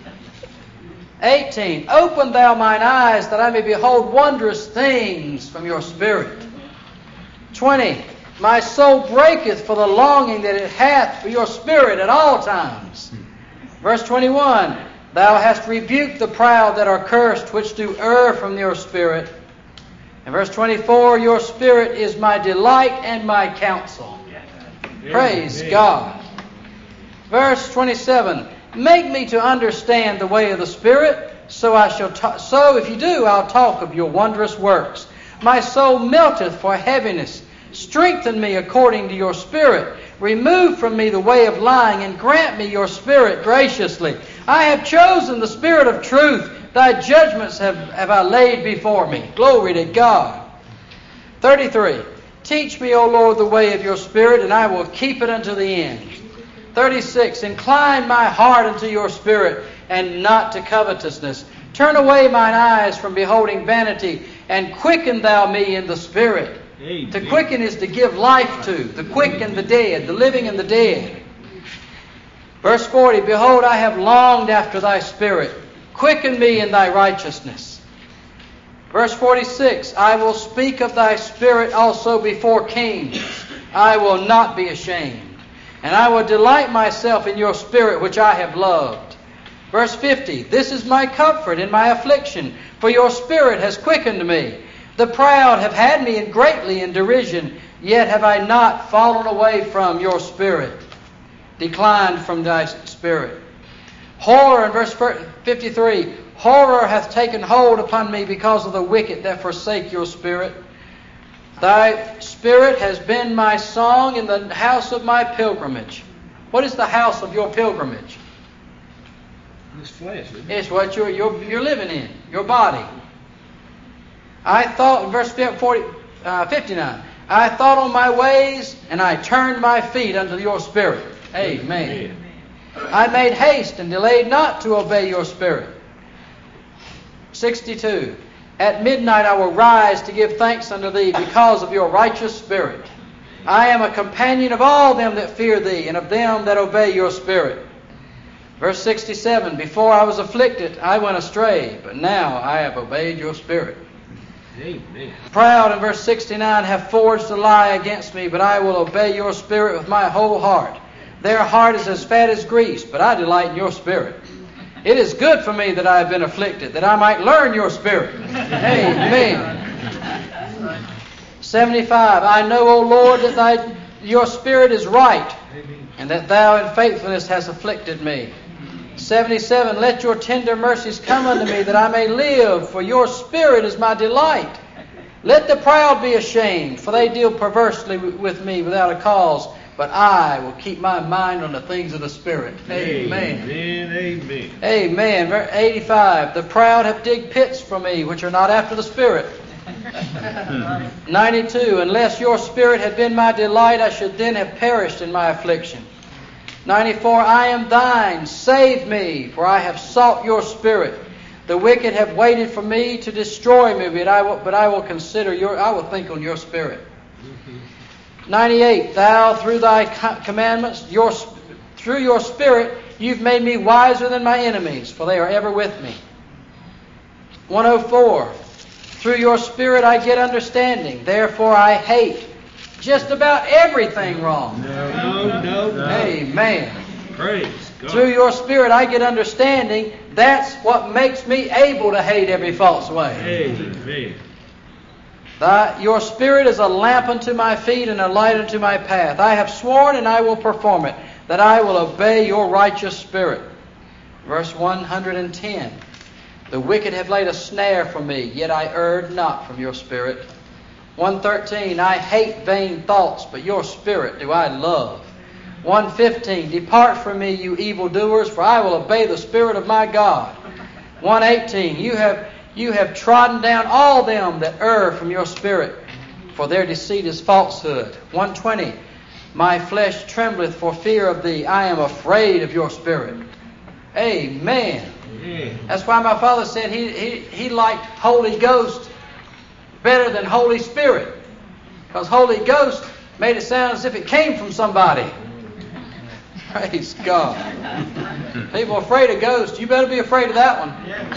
eighteen. Open thou mine eyes that I may behold wondrous things from your Spirit. twenty. My soul breaketh for the longing that it hath for your Spirit at all times. Verse twenty-one. Thou hast rebuked the proud that are cursed, which do err from your Spirit. And verse twenty-four. Your Spirit is my delight and my counsel. Praise God. Verse twenty-seven. Make me to understand the way of the Spirit, so I shall. Ta- so if you do, I'll talk of your wondrous works. My soul melteth for heaviness. Strengthen me according to your Spirit. Remove from me the way of lying, and grant me your Spirit graciously. I have chosen the Spirit of truth. Thy judgments have, have I laid before me. Glory to God. thirty-three. Teach me, O Lord, the way of your Spirit, and I will keep it unto the end. thirty-six. Incline my heart unto your Spirit, and not to covetousness. Turn away mine eyes from beholding vanity, and quicken thou me in the Spirit. Amen. To quicken is to give life to. The quick and the dead, the living and the dead. Verse forty. Behold, I have longed after thy Spirit. Quicken me in thy righteousness. Verse forty-six. I will speak of thy Spirit also before kings. I will not be ashamed. And I will delight myself in your Spirit, which I have loved. Verse fifty. This is my comfort in my affliction, for your Spirit has quickened me. The proud have had me in greatly in derision, yet have I not fallen away from your Spirit, declined from thy Spirit. Horror in verse fifty-three. Horror hath taken hold upon me because of the wicked that forsake your Spirit. Thy Spirit has been my song in the house of my pilgrimage. What is the house of your pilgrimage? This flesh, isn't it? It's what you're, you're, you're living in, your body. I thought, in verse forty, uh, fifty-nine, I thought on my ways, and I turned my feet unto your Spirit. Amen. Amen. I made haste and delayed not to obey your Spirit. sixty-two. At midnight I will rise to give thanks unto thee because of your righteous Spirit. I am a companion of all them that fear thee, and of them that obey your Spirit. Verse sixty-seven. Before I was afflicted, I went astray, but now I have obeyed your Spirit. Amen. Proud in verse sixty-nine have forged a lie against me, but I will obey your Spirit with my whole heart. Their heart is as fat as grease, but I delight in your Spirit. It is good for me that I have been afflicted, that I might learn your spirit. Amen. seventy-five. I know, O Lord, that thy, your spirit is right, and that thou in faithfulness hast afflicted me. seventy-seven. Let your tender mercies come unto me, that I may live, for your spirit is my delight. Let the proud be ashamed, for they deal perversely with me without a cause. But I will keep my mind on the things of the Spirit. Amen. Amen. Amen. Amen. Verse eighty-five. The proud have digged pits for me, which are not after the Spirit. ninety-two. Unless your Spirit had been my delight, I should then have perished in my affliction. ninety-four. I am thine. Save me, for I have sought your Spirit. The wicked have waited for me to destroy me, but I will, but I will consider your, I will think on your Spirit. ninety-eight. Thou, through thy commandments, your, through your Spirit, you've made me wiser than my enemies, for they are ever with me. one oh four. Through your Spirit I get understanding, therefore I hate just about everything wrong. No, no, no. Amen. Praise God. Through your Spirit I get understanding. That's what makes me able to hate every false way. Amen. Thy, your Spirit is a lamp unto my feet and a light unto my path. I have sworn and I will perform it, that I will obey your righteous Spirit. Verse one hundred ten. The wicked have laid a snare for me, yet I erred not from your Spirit. one thirteen. I hate vain thoughts, but your Spirit do I love. one fifteen. Depart from me, you evildoers, for I will obey the Spirit of my God. one eighteen. You have You have trodden down all them that err from your Spirit, for their deceit is falsehood. one twenty. My flesh trembleth for fear of thee. I am afraid of your Spirit. Amen. Yeah. That's why my father said he, he, he liked Holy Ghost better than Holy Spirit. Because Holy Ghost made it sound as if it came from somebody. Praise God. People are afraid of ghosts. You better be afraid of that one.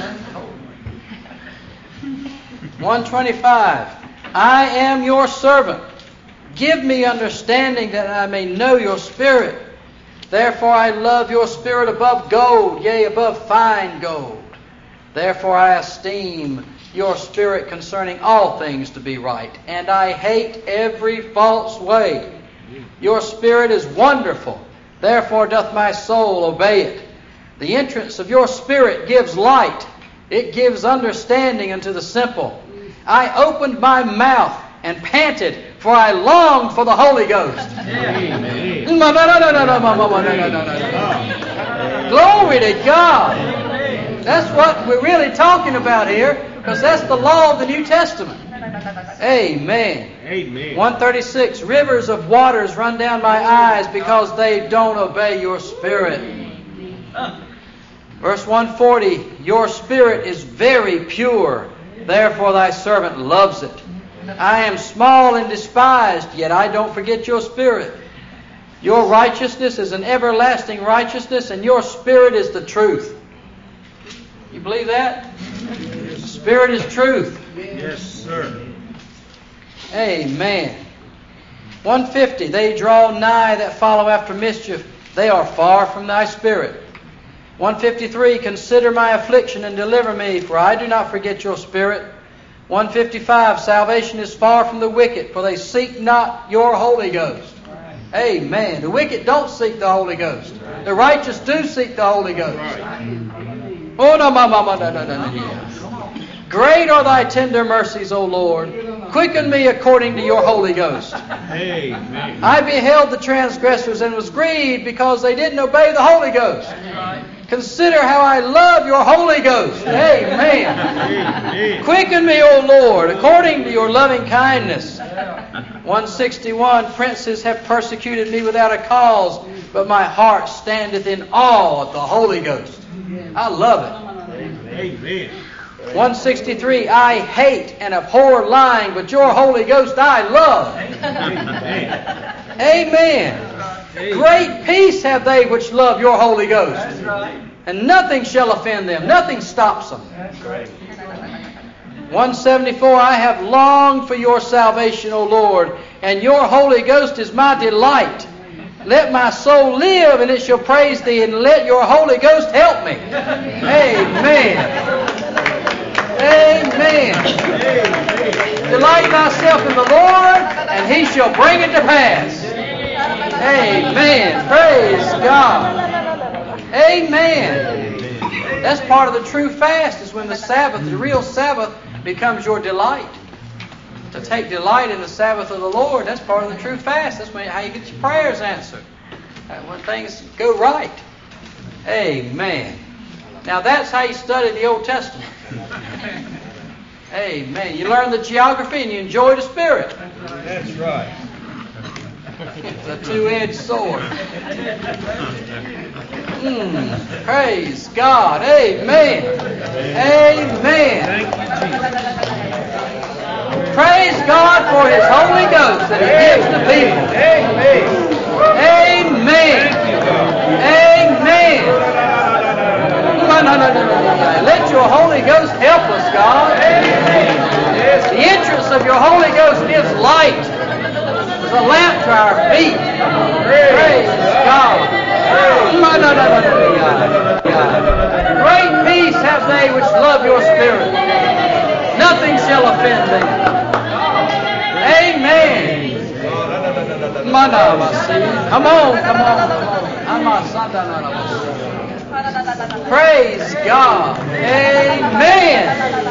one twenty-five. I am your servant. Give me understanding that I may know your Spirit. Therefore I love your Spirit above gold, yea, above fine gold. Therefore I esteem your Spirit concerning all things to be right, and I hate every false way. Your Spirit is wonderful. Therefore doth my soul obey it. The entrance of your Spirit gives light. It gives understanding unto the simple. I opened my mouth and panted, for I longed for the Holy Ghost. Amen. Glory to God. That's what we're really talking about here, because that's the law of the New Testament. Amen. Amen. one thirty-six. Rivers of waters run down my eyes because they don't obey your Spirit. Verse one forty. Your Spirit is very pure. Therefore thy servant loves it. I am small and despised, yet I don't forget your Spirit. Your righteousness is an everlasting righteousness, and your Spirit is the truth. You believe that? The Spirit is truth. Yes, sir. Amen. one fifty. They draw nigh that follow after mischief. They are far from thy Spirit. one fifty-three. Consider my affliction and deliver me, for I do not forget your Spirit. one fifty-five. Salvation is far from the wicked, for they seek not your Holy Ghost. Amen. The wicked don't seek the Holy Ghost. The righteous do seek the Holy Ghost. Oh, no, no, no, no, no, no, no. Great are thy tender mercies, O Lord. Quicken me according to your Holy Ghost. Amen. I beheld the transgressors and was grieved because they didn't obey the Holy Ghost. Consider how I love your Holy Ghost. Amen. Amen. Quicken me, O Lord, according to your loving kindness. one sixty-one. Princes have persecuted me without a cause, but my heart standeth in awe of the Holy Ghost. I love it. Amen. one sixty-three. I hate and abhor lying, but your Holy Ghost I love. Amen. Amen. Great peace have they which love your Holy Ghost. And nothing shall offend them. Nothing stops them. one seventy-four. I have longed for your salvation, O Lord, and your Holy Ghost is my delight. Let my soul live, and it shall praise thee, and let your Holy Ghost help me. Amen. Amen. Delight thyself in the Lord, and he shall bring it to pass. Amen. Praise God. Amen. That's part of the true fast, is when the Sabbath, the real Sabbath, becomes your delight. To take delight in the Sabbath of the Lord, that's part of the true fast. That's when, how you get your prayers answered. When things go right. Amen. Now that's how you study the Old Testament. Amen. You learn the geography and you enjoy the Spirit. That's right. It's a two-edged sword. Mm, praise God. Amen. Amen. Thank you, Jesus. Praise God for His Holy Ghost that He gives to people. Amen. Amen. Thank you, God. Amen. No, no, no, no, no. Let your Holy Ghost help us, God. The entrance of your Holy Ghost gives light. It's a lamp to our feet. Praise God. No, no, no, no, no, no. Great peace have they which love your Spirit. Nothing shall offend them. Amen. Come on, come on, come on. Praise God. Amen.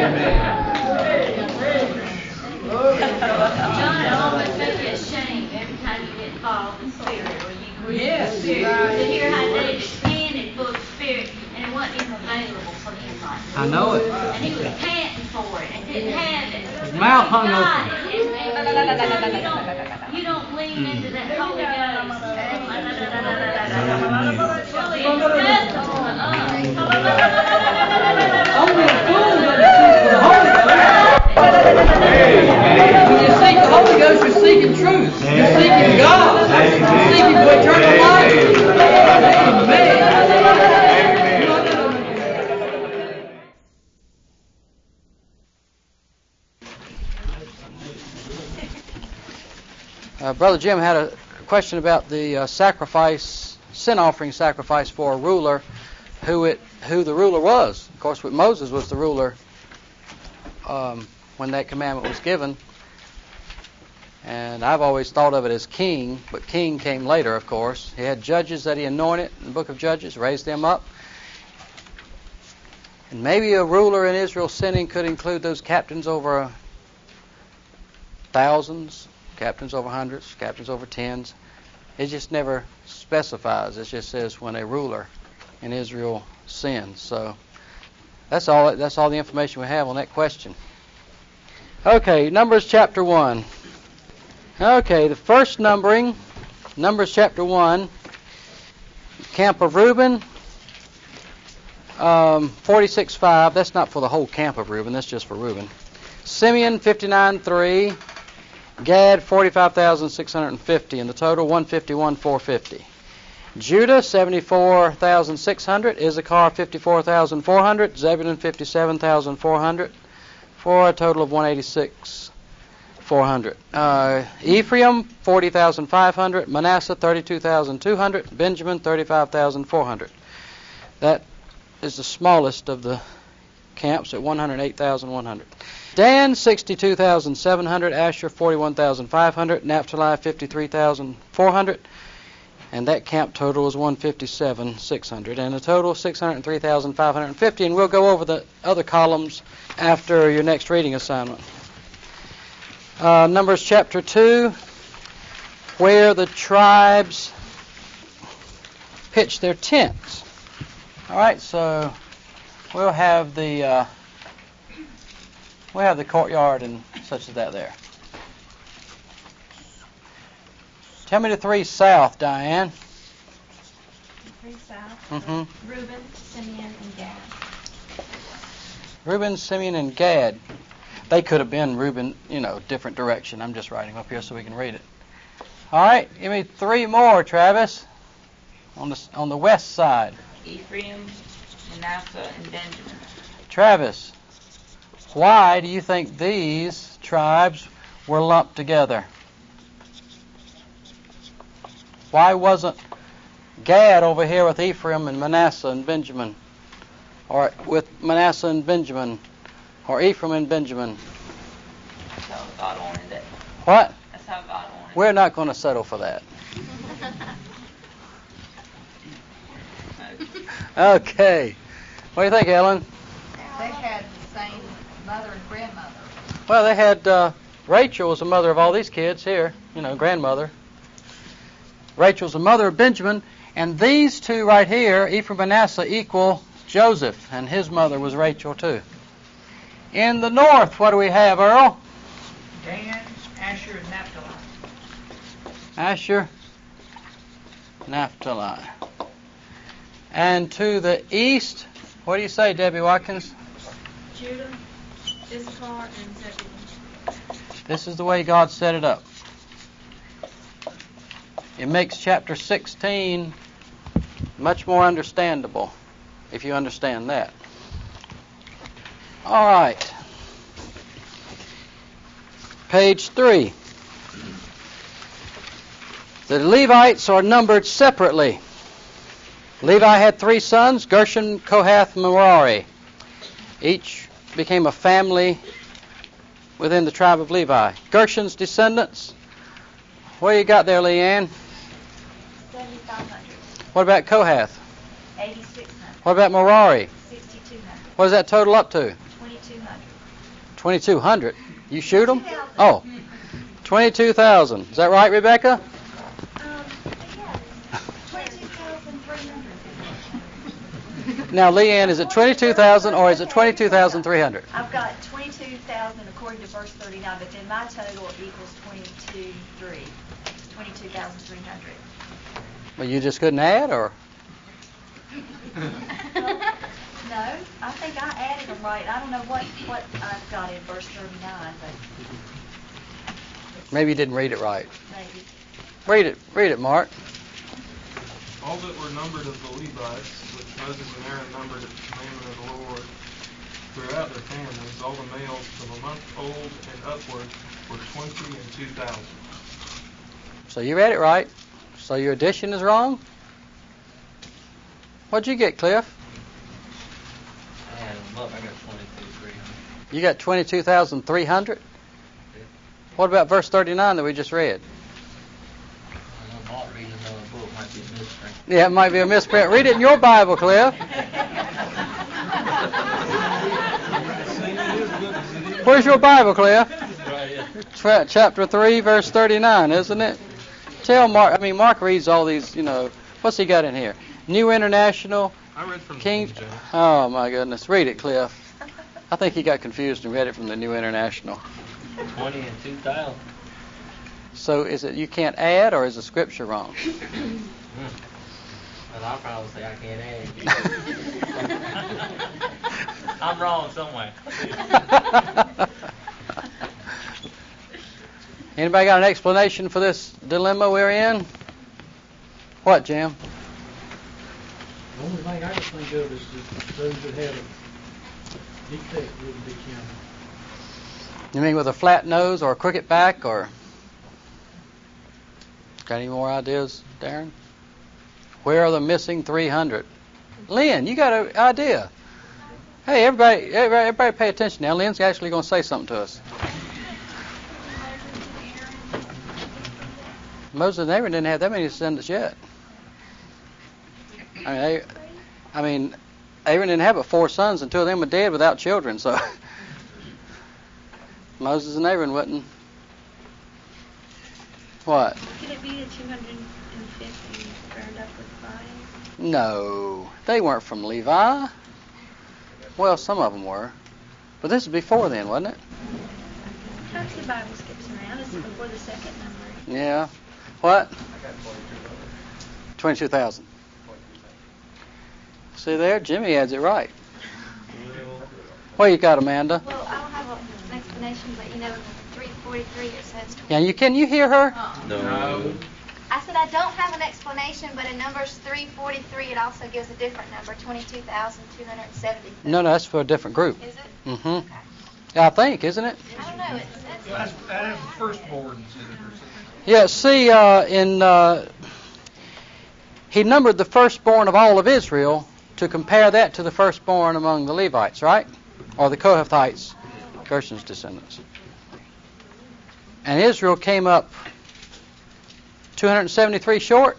John, it almost makes you ashamed every time you get involved in spirit or you grieve Yes. the spirit. To hear how David panted for the spirit and it wasn't even available for him right now. I know it. And he was panting for it and didn't have it. His mouth hung God, open. and, and, and every time you don't, you don't lean into that Holy Ghost. Fully acceptable to us. Only a fool that seeks the Holy Ghost. When you seek the Holy Ghost, you're seeking truth. You're seeking God. You're seeking for eternal life. Amen. Uh, Brother Jim had a question about the uh, sacrifice, sin offering sacrifice for a ruler, who it, who the ruler was. Of course, with Moses was the ruler um, when that commandment was given. And I've always thought of it as king, but king came later, of course. He had judges that he anointed in the book of Judges, raised them up. And maybe a ruler in Israel sinning could include those captains over thousands, captains over hundreds, captains over tens. It just never specifies. It just says when a ruler in Israel sins. So that's all. That's all the information we have on that question. Okay, Numbers chapter one. Okay, the first numbering, Numbers chapter one, camp of Reuben, um, forty-six five. That's not for the whole camp of Reuben. That's just for Reuben. Simeon fifty-nine three. Gad, forty-five thousand six hundred fifty, and the total, one hundred fifty-one thousand four hundred fifty. Judah, seventy-four thousand six hundred. Issachar, fifty-four thousand four hundred. Zebulun, fifty-seven thousand four hundred, for a total of one hundred eighty-six thousand four hundred. Uh, Ephraim, forty thousand five hundred. Manasseh, thirty-two thousand two hundred. Benjamin, thirty-five thousand four hundred. That is the smallest of the camps at one hundred eight thousand one hundred. Dan, sixty-two thousand seven hundred. Asher, forty-one thousand five hundred. Naphtali, fifty-three thousand four hundred. And that camp total was one hundred fifty-seven thousand six hundred. And a total of six hundred three thousand five hundred fifty. And we'll go over the other columns after your next reading assignment. Uh, Numbers chapter two, where the tribes pitch their tents. All right, so we'll have the... Uh, We have the courtyard and such as that there. Tell me the three south, Diane. Three south. Mm-hmm. Reuben, Simeon, and Gad. Reuben, Simeon, and Gad. They could have been Reuben, you know, different direction. I'm just writing up here so we can read it. All right, give me three more, Travis. On the on the west side. Ephraim, Manasseh, and Benjamin. Travis. Why do you think these tribes were lumped together? Why wasn't Gad over here with Ephraim and Manasseh and Benjamin? Or with Manasseh and Benjamin? Or Ephraim and Benjamin? That's how God wanted it. What? That's how God wanted it. We're not going to settle for that. Okay. What do you think, Ellen? They had the same mother and grandmother. Well, they had, uh, Rachel was the mother of all these kids here, you know, grandmother. Rachel's the mother of Benjamin, and these two right here, Ephraim and Manasseh, equal Joseph, and his mother was Rachel too. In the north, what do we have, Earl? Dan, Asher, and Naphtali. Asher, Naphtali. And to the east, what do you say, Debbie Watkins? Judah, Issachar, and Zebulun. This is the way God set it up. It makes chapter sixteen much more understandable, if you understand that. All right. Page three. The Levites are numbered separately. Levi had three sons, Gershon, Kohath, Merari. Each became a family within the tribe of Levi. Gershon's descendants, what do you got there, Leanne? seventy-five hundred. What about Kohath? eighty-six hundred. What about Merari? sixty-two hundred. What does that total up to? twenty-two hundred. twenty-two hundred. You shoot them? Oh, twenty-two thousand. Is that right, Rebecca? Um, yeah, twenty-two thousand three hundred. Now, Leanne, is it twenty-two thousand or is it twenty-two thousand three hundred? I've got twenty-two thousand according to verse thirty-nine, but then my total equals twenty-two three. twenty-two thousand three hundred. Well, you just couldn't add, or? No, I think I added them right. I don't know what, what I've got in verse thirty-nine, but Maybe you didn't read it right. maybe. Read it. Read it, Mark. All that were numbered of the Levites, which Moses and Aaron numbered at the commandment of the Lord, throughout their families, all the males from a month old and upward were twenty and two thousand. So you read it right. So your addition is wrong? What'd you get, Cliff? I had them up. I got twenty-two three hundred. You got twenty-two thousand three hundred? What about verse thirty-nine that we just read? I know Mark reading another book might be a misprint. Yeah, it might be a misprint. Read it in your Bible, Cliff. Where's your Bible, Cliff? Right here. Tra- chapter three, verse thirty-nine, isn't it? Tell Mark, I mean, Mark reads all these, you know, what's he got in here? New International, I read from King. the King James. Oh, my goodness. Read it, Cliff. I think he got confused and read it from the New International. twenty and two thousand. So is it you can't add, or is the scripture wrong? Well, I'll probably say I can't add. I'm wrong somewhere. Anybody got an explanation for this dilemma we're in? What, Jim? The only thing I can think of is that those that had a defect wouldn't be counted. You mean with a flat nose or a crooked back, or got any more ideas, Darren? Where are the missing three hundred? Lynn, you got an idea? Hey, everybody, everybody, everybody pay attention now. Lynn's actually going to say something to us. Moses and Aaron didn't have that many descendants yet. I mean, they, I mean, Aaron didn't have but four sons, and two of them were dead without children. So Moses and Aaron wouldn't. What? Could it be the two hundred fifty burned up with fire? No, they weren't from Levi. Well, some of them were, but this is before then, wasn't it? Perhaps the Bible skips around. This is before the second number. Yeah. What? Twenty-two thousand. See there, Jimmy adds it right. What you got, Amanda? Well, I don't have an explanation, but you know, three forty-three it says. Yeah, you can you hear her? No. I said I don't have an explanation, but in Numbers three forty-three it also gives a different number, twenty-two thousand two hundred seventy. No, no, that's for a different group. Is it? Mm-hmm. Okay. I think, isn't it? I don't know. It says. That's, that has the firstborns in it or something. Yeah. See, uh, in uh, he numbered the firstborn of all of Israel to compare that to the firstborn among the Levites, right? Or the Kohathites, Gershon's descendants. And Israel came up two hundred seventy-three short,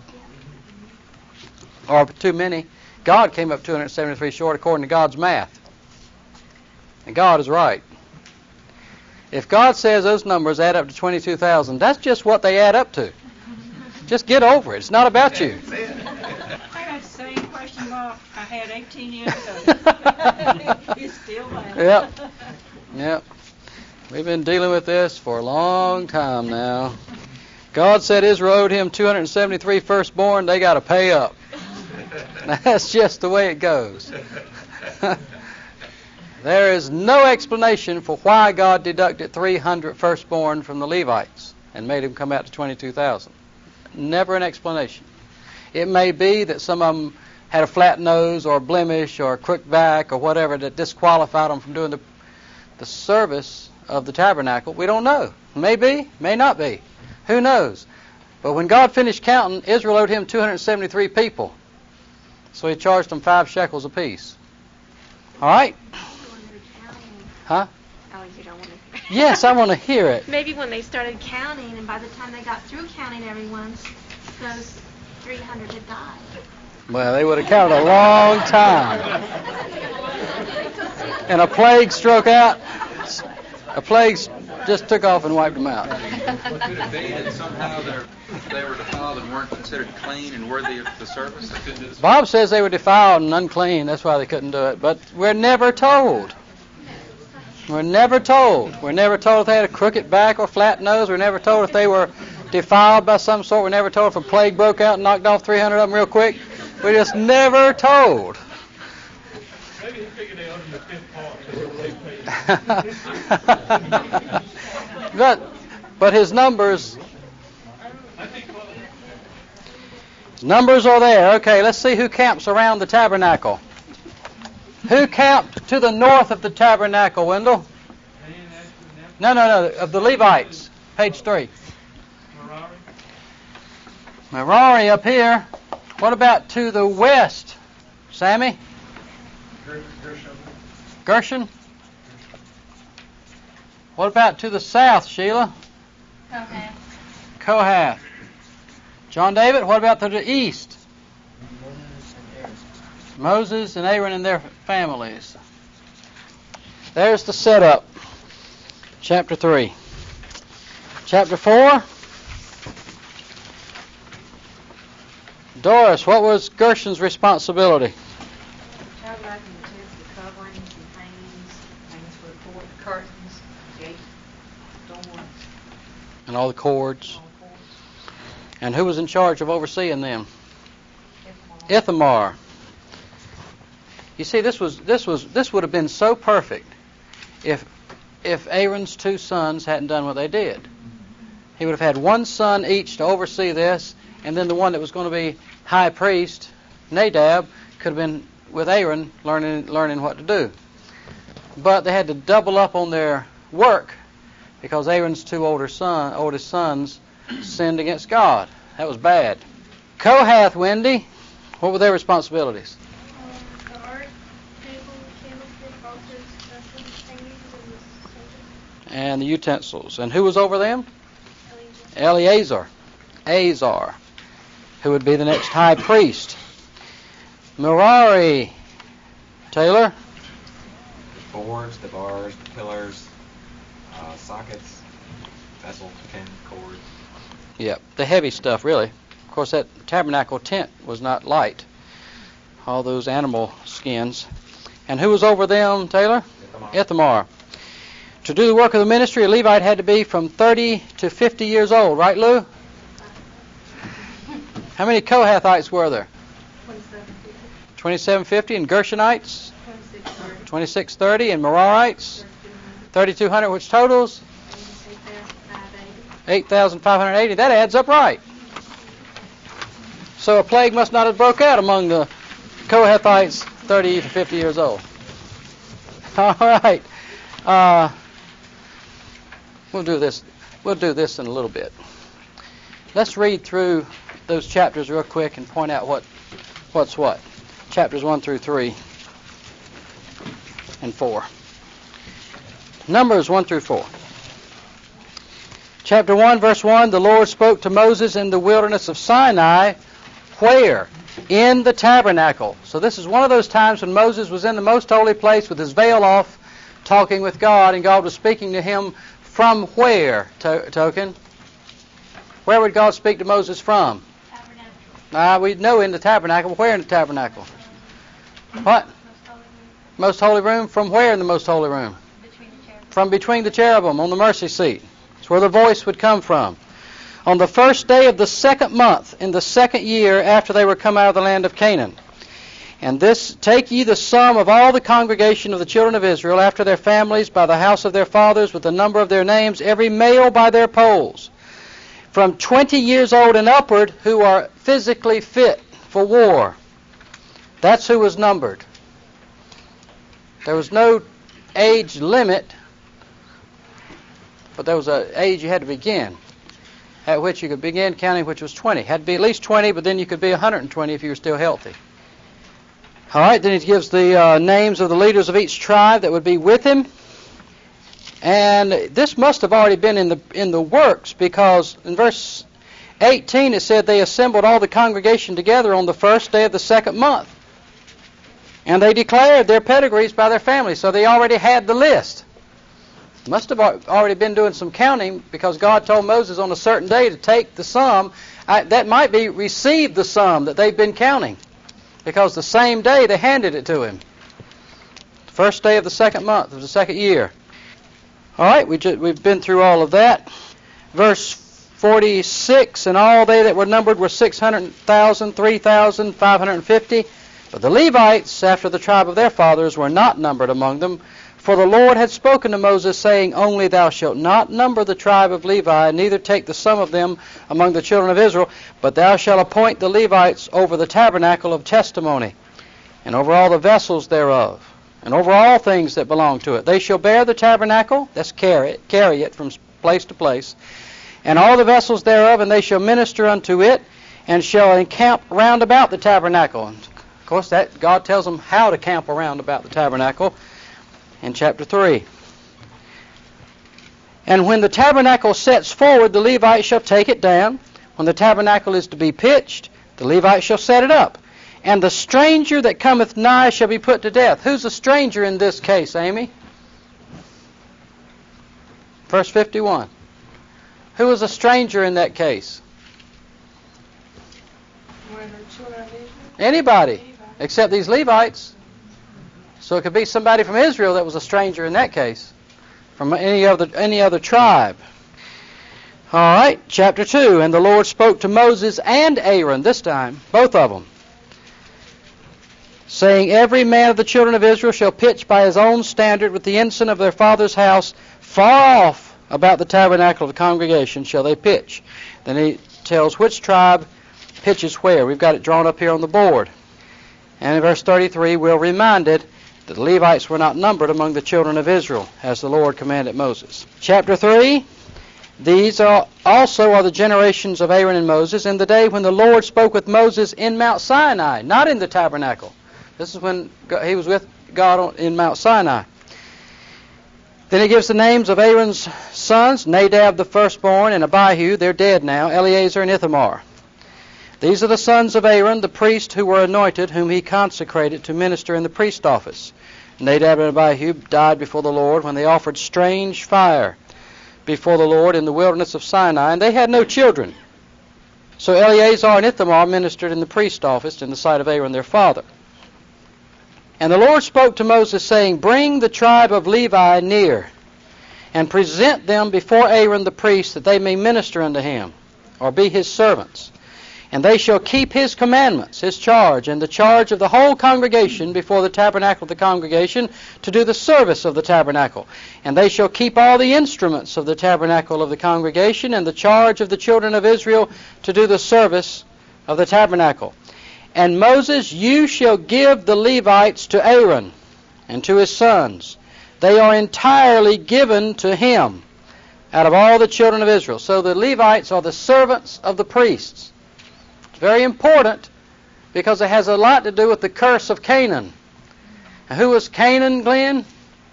or too many. God came up two hundred seventy-three short according to God's math. And God is right. If God says those numbers add up to twenty-two thousand, that's just what they add up to. Just get over it. It's not about you. I got the same question mark I had eighteen years ago. It's still there. Yep. Yep. We've been dealing with this for a long time now. God said Israel owed him two hundred seventy-three firstborn. They got to pay up. That's just the way it goes. There is no explanation for why God deducted three hundred firstborn from the Levites and made them come out to twenty-two thousand. Never an explanation. It may be that some of them had a flat nose or a blemish or a crooked back or whatever that disqualified them from doing the, the service of the tabernacle. We don't know. Maybe, may not be. Who knows? But when God finished counting, Israel owed him two hundred seventy-three people. So he charged them five shekels apiece. All right? Huh? Oh, you don't want to. Yes, I want to hear it. Maybe when they started counting, and by the time they got through counting everyone, those three hundred had died. Well, they would have counted a long time. And a plague struck out. A plague just took off and wiped them out. Could it be that somehow they were defiled and weren't considered clean and worthy of the service? They couldn't do the Bob says they were defiled and unclean. That's why they couldn't do it. But we're never told. We're never told. We're never told if they had a crooked back or flat nose. We're never told if they were defiled by some sort. We're never told if a plague broke out and knocked off three hundred of them real quick. We're just never told. Maybe he figured they owed him the fifth part. but, but his numbers, his numbers are there. Okay, let's see who camps around the tabernacle. Who camped to the north of the tabernacle, Wendell? No, no, no, of the Levites. Page three. Merari. Merari up here. What about to the west, Sammy? Gershon. Gershon? What about to the south, Sheila? Kohath. Kohath. John David, what about to the east? Moses and Aaron and their families. There's the setup. Chapter three. Chapter four. Doris, what was Gershon's responsibility? Tabernacle utensils, the coverings and hangings, hangings for the court, the curtains, gates, doors. And all the cords. And who was in charge of overseeing them? Ithamar. Ithamar. You see, this was this was this would have been so perfect if if Aaron's two sons hadn't done what they did. He would have had one son each to oversee this, and then the one that was going to be high priest, Nadab, could have been with Aaron learning learning what to do. But they had to double up on their work because Aaron's two older son oldest sons sinned against God. That was bad. Kohath, Wendy, what were their responsibilities? And the utensils. And who was over them? Eleazar. Azar, who would be the next high priest. Merari. Taylor? The boards, the bars, the pillars, uh, sockets, vessel, pin, cord. Yep, the heavy stuff, really. Of course, that tabernacle tent was not light. All those animal skins. And who was over them, Taylor? Ithamar. Ithamar. To do the work of the ministry, a Levite had to be from thirty to fifty years old, right, Lou? How many Kohathites were there? twenty-seven fifty. And Gershonites? twenty-six thirty. And Merarites? thirty-two hundred, which totals? eight thousand five hundred eighty. That adds up right. So a plague must not have broke out among the Kohathites thirty to fifty years old. All right. Uh, we'll do this. We'll do this in a little bit. Let's read through those chapters real quick and point out what what's what. Chapters one through three and four. Numbers one through four. Chapter one, verse one, the Lord spoke to Moses in the wilderness of Sinai. Where? In the tabernacle. So this is one of those times when Moses was in the most holy place with his veil off, talking with God, and God was speaking to him from where, to- Token? Where would God speak to Moses from? Tabernacle. Uh, we know in the tabernacle. Where in the tabernacle? What? Most holy room. From where in the most holy room? Between the cherubim. From between the cherubim on the mercy seat. It's where the voice would come from. On the first day of the second month, in the second year after they were come out of the land of Canaan. And this, take ye the sum of all the congregation of the children of Israel after their families by the house of their fathers with the number of their names, every male by their polls, from twenty years old and upward, who are physically fit for war. That's who was numbered. There was no age limit, but there was an age you had to begin, at which you could begin counting, which was twenty. Had to be at least twenty, but then you could be one hundred twenty if you were still healthy. All right, then he gives the uh, names of the leaders of each tribe that would be with him. And this must have already been in the in the works, because in verse eighteen it said they assembled all the congregation together on the first day of the second month. And they declared their pedigrees by their families, so they already had the list. Must have already been doing some counting, because God told Moses on a certain day to take the sum. I, that might be receive the sum that they've been counting, because the same day they handed it to him. First day of the second month of the second year. All right, we ju- we've been through all of that. Verse forty-six, and all they that were numbered were six hundred thousand, three thousand, five hundred fifty. But the Levites, after the tribe of their fathers, were not numbered among them. For the Lord had spoken to Moses, saying, Only thou shalt not number the tribe of Levi, neither take the sum of them among the children of Israel, but thou shalt appoint the Levites over the tabernacle of testimony, and over all the vessels thereof, and over all things that belong to it. They shall bear the tabernacle, that's carry it, carry it from place to place, and all the vessels thereof, and they shall minister unto it, and shall encamp round about the tabernacle. And of course, that God tells them how to camp around about the tabernacle in chapter three. And when the tabernacle sets forward, the Levites shall take it down. When the tabernacle is to be pitched, the Levites shall set it up. And the stranger that cometh nigh shall be put to death. Who's the stranger in this case, Amy? Verse fifty-one. Who was a stranger in that case? Anybody, except these Levites. So it could be somebody from Israel that was a stranger in that case, from any other any other tribe. All right, chapter two. And the Lord spoke to Moses and Aaron this time, both of them, saying, Every man of the children of Israel shall pitch by his own standard with the ensign of their father's house, far off about the tabernacle of the congregation shall they pitch. Then he tells which tribe pitches where. We've got it drawn up here on the board. And in verse thirty-three, we're reminded that the Levites were not numbered among the children of Israel, as the Lord commanded Moses. Chapter three, these are also are the generations of Aaron and Moses in the day when the Lord spoke with Moses in Mount Sinai, not in the tabernacle. This is when he was with God in Mount Sinai. Then he gives the names of Aaron's sons, Nadab the firstborn, and Abihu, they're dead now, Eleazar and Ithamar. These are the sons of Aaron, the priest, who were anointed, whom he consecrated to minister in the priest office. Nadab and Abihu died before the Lord when they offered strange fire before the Lord in the wilderness of Sinai, and they had no children. So Eleazar and Ithamar ministered in the priest office in the sight of Aaron their father. And the Lord spoke to Moses, saying, Bring the tribe of Levi near, and present them before Aaron the priest, that they may minister unto him, or be his servants. And they shall keep his commandments, his charge, and the charge of the whole congregation before the tabernacle of the congregation, to do the service of the tabernacle. And they shall keep all the instruments of the tabernacle of the congregation, and the charge of the children of Israel to do the service of the tabernacle. And Moses, you shall give the Levites to Aaron and to his sons. They are entirely given to him out of all the children of Israel. So the Levites are the servants of the priests. It's very important because it has a lot to do with the curse of Canaan. And who was Canaan, Glenn?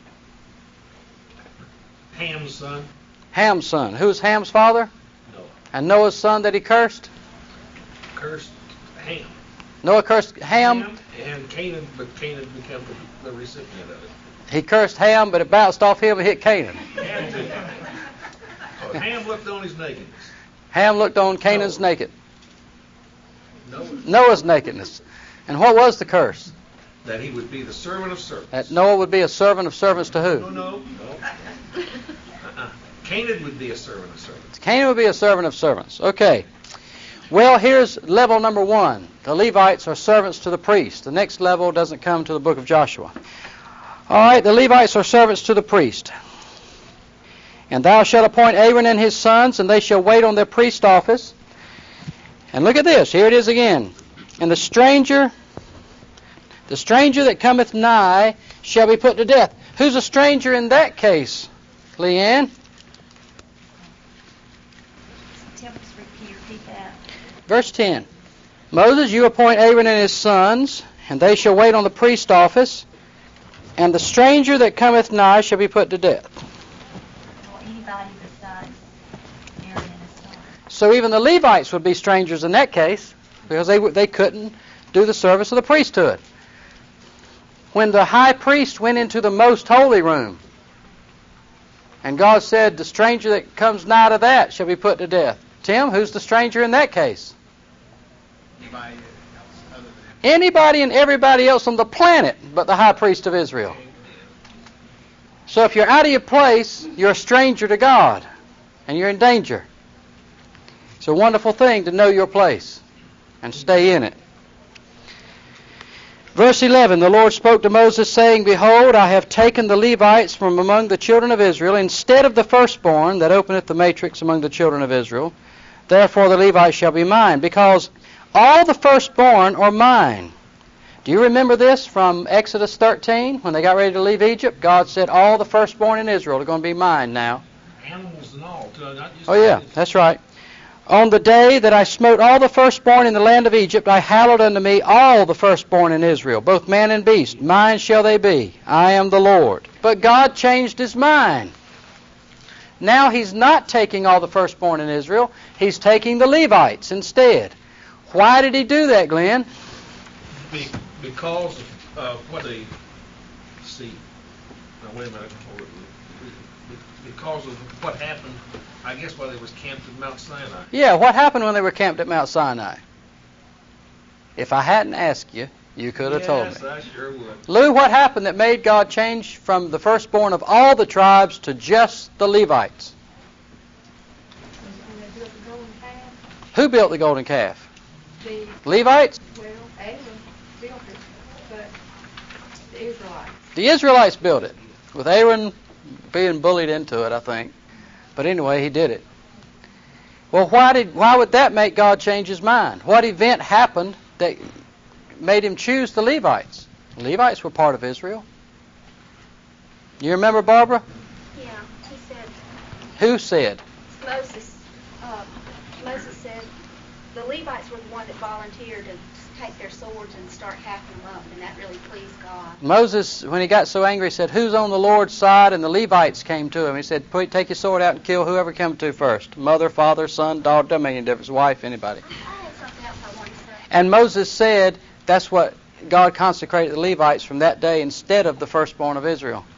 Ham's son. Ham's son. Who was Ham's father? Noah. And Noah's son that he cursed? Cursed Ham. Noah cursed Ham. Ham and Canaan, but Canaan became the, the recipient of it. He cursed Ham, but it bounced off him and hit Canaan. Ham did. Oh, Ham looked on his nakedness. Ham looked on Canaan's Noah. naked. Noah. Noah's nakedness. And what was the curse? That he would be the servant of servants. That Noah would be a servant of servants to who? No, no, no. Uh-uh. Canaan would be a servant of servants. Canaan would be a servant of servants. Okay. Well, here's level number one. The Levites are servants to the priest. The next level doesn't come to the book of Joshua. All right, the Levites are servants to the priest. And thou shalt appoint Aaron and his sons, and they shall wait on their priest office. And look at this. Here it is again. And the stranger, the stranger that cometh nigh shall be put to death. Who's a stranger in that case, Leanne? Verse ten. Moses, you appoint Aaron and his sons, and they shall wait on the priest office, and the stranger that cometh nigh shall be put to death. So even the Levites would be strangers in that case, because they they couldn't do the service of the priesthood. When the high priest went into the most holy room, and God said, the stranger that comes nigh to that shall be put to death. Tim, who's the stranger in that case? Anybody else other than Anybody and everybody else on the planet but the high priest of Israel. So if you're out of your place, you're a stranger to God, and you're in danger. It's a wonderful thing to know your place and stay in it. Verse eleven, the Lord spoke to Moses, saying, Behold, I have taken the Levites from among the children of Israel, instead of the firstborn that openeth the matrix among the children of Israel. Therefore the Levites shall be mine, because all the firstborn are mine. Do you remember this from Exodus thirteen, when they got ready to leave Egypt? God said, all the firstborn in Israel are going to be mine now. Animals and all, too, not just Oh yeah, that's right. On the day that I smote all the firstborn in the land of Egypt, I hallowed unto me all the firstborn in Israel, both man and beast. Mine shall they be. I am the Lord. But God changed his mind. Now he's not taking all the firstborn in Israel. He's taking the Levites instead. Why did he do that, Glenn? Be, because of uh, what they see. Now, wait a minute. Because of what happened, I guess, while they was camped at Mount Sinai. Yeah, what happened when they were camped at Mount Sinai? If I hadn't asked you, you could have yes, told me. Yes, I sure would. Lou, what happened that made God change from the firstborn of all the tribes to just the Levites? Who built the golden calf? The Levites? Well, Aaron built it, but the Israelites. The Israelites built it, with Aaron being bullied into it, I think. But anyway, he did it. Well, why did why would that make God change his mind? What event happened that made him choose the Levites? The Levites were part of Israel. You remember, Barbara? Yeah, he said. Who said? Moses. Uh, Moses said the Levites were the one that volunteered to take their swords and start hacking them up, and that really pleased God. Moses, when he got so angry, said, who's on the Lord's side? And the Levites came to him. He said, take your sword out and kill whoever come to first. Mother, father, son, daughter, doesn't make any difference, wife, anybody. I had something else I wanted to say. And Moses said that's what God consecrated the Levites from that day instead of the firstborn of Israel.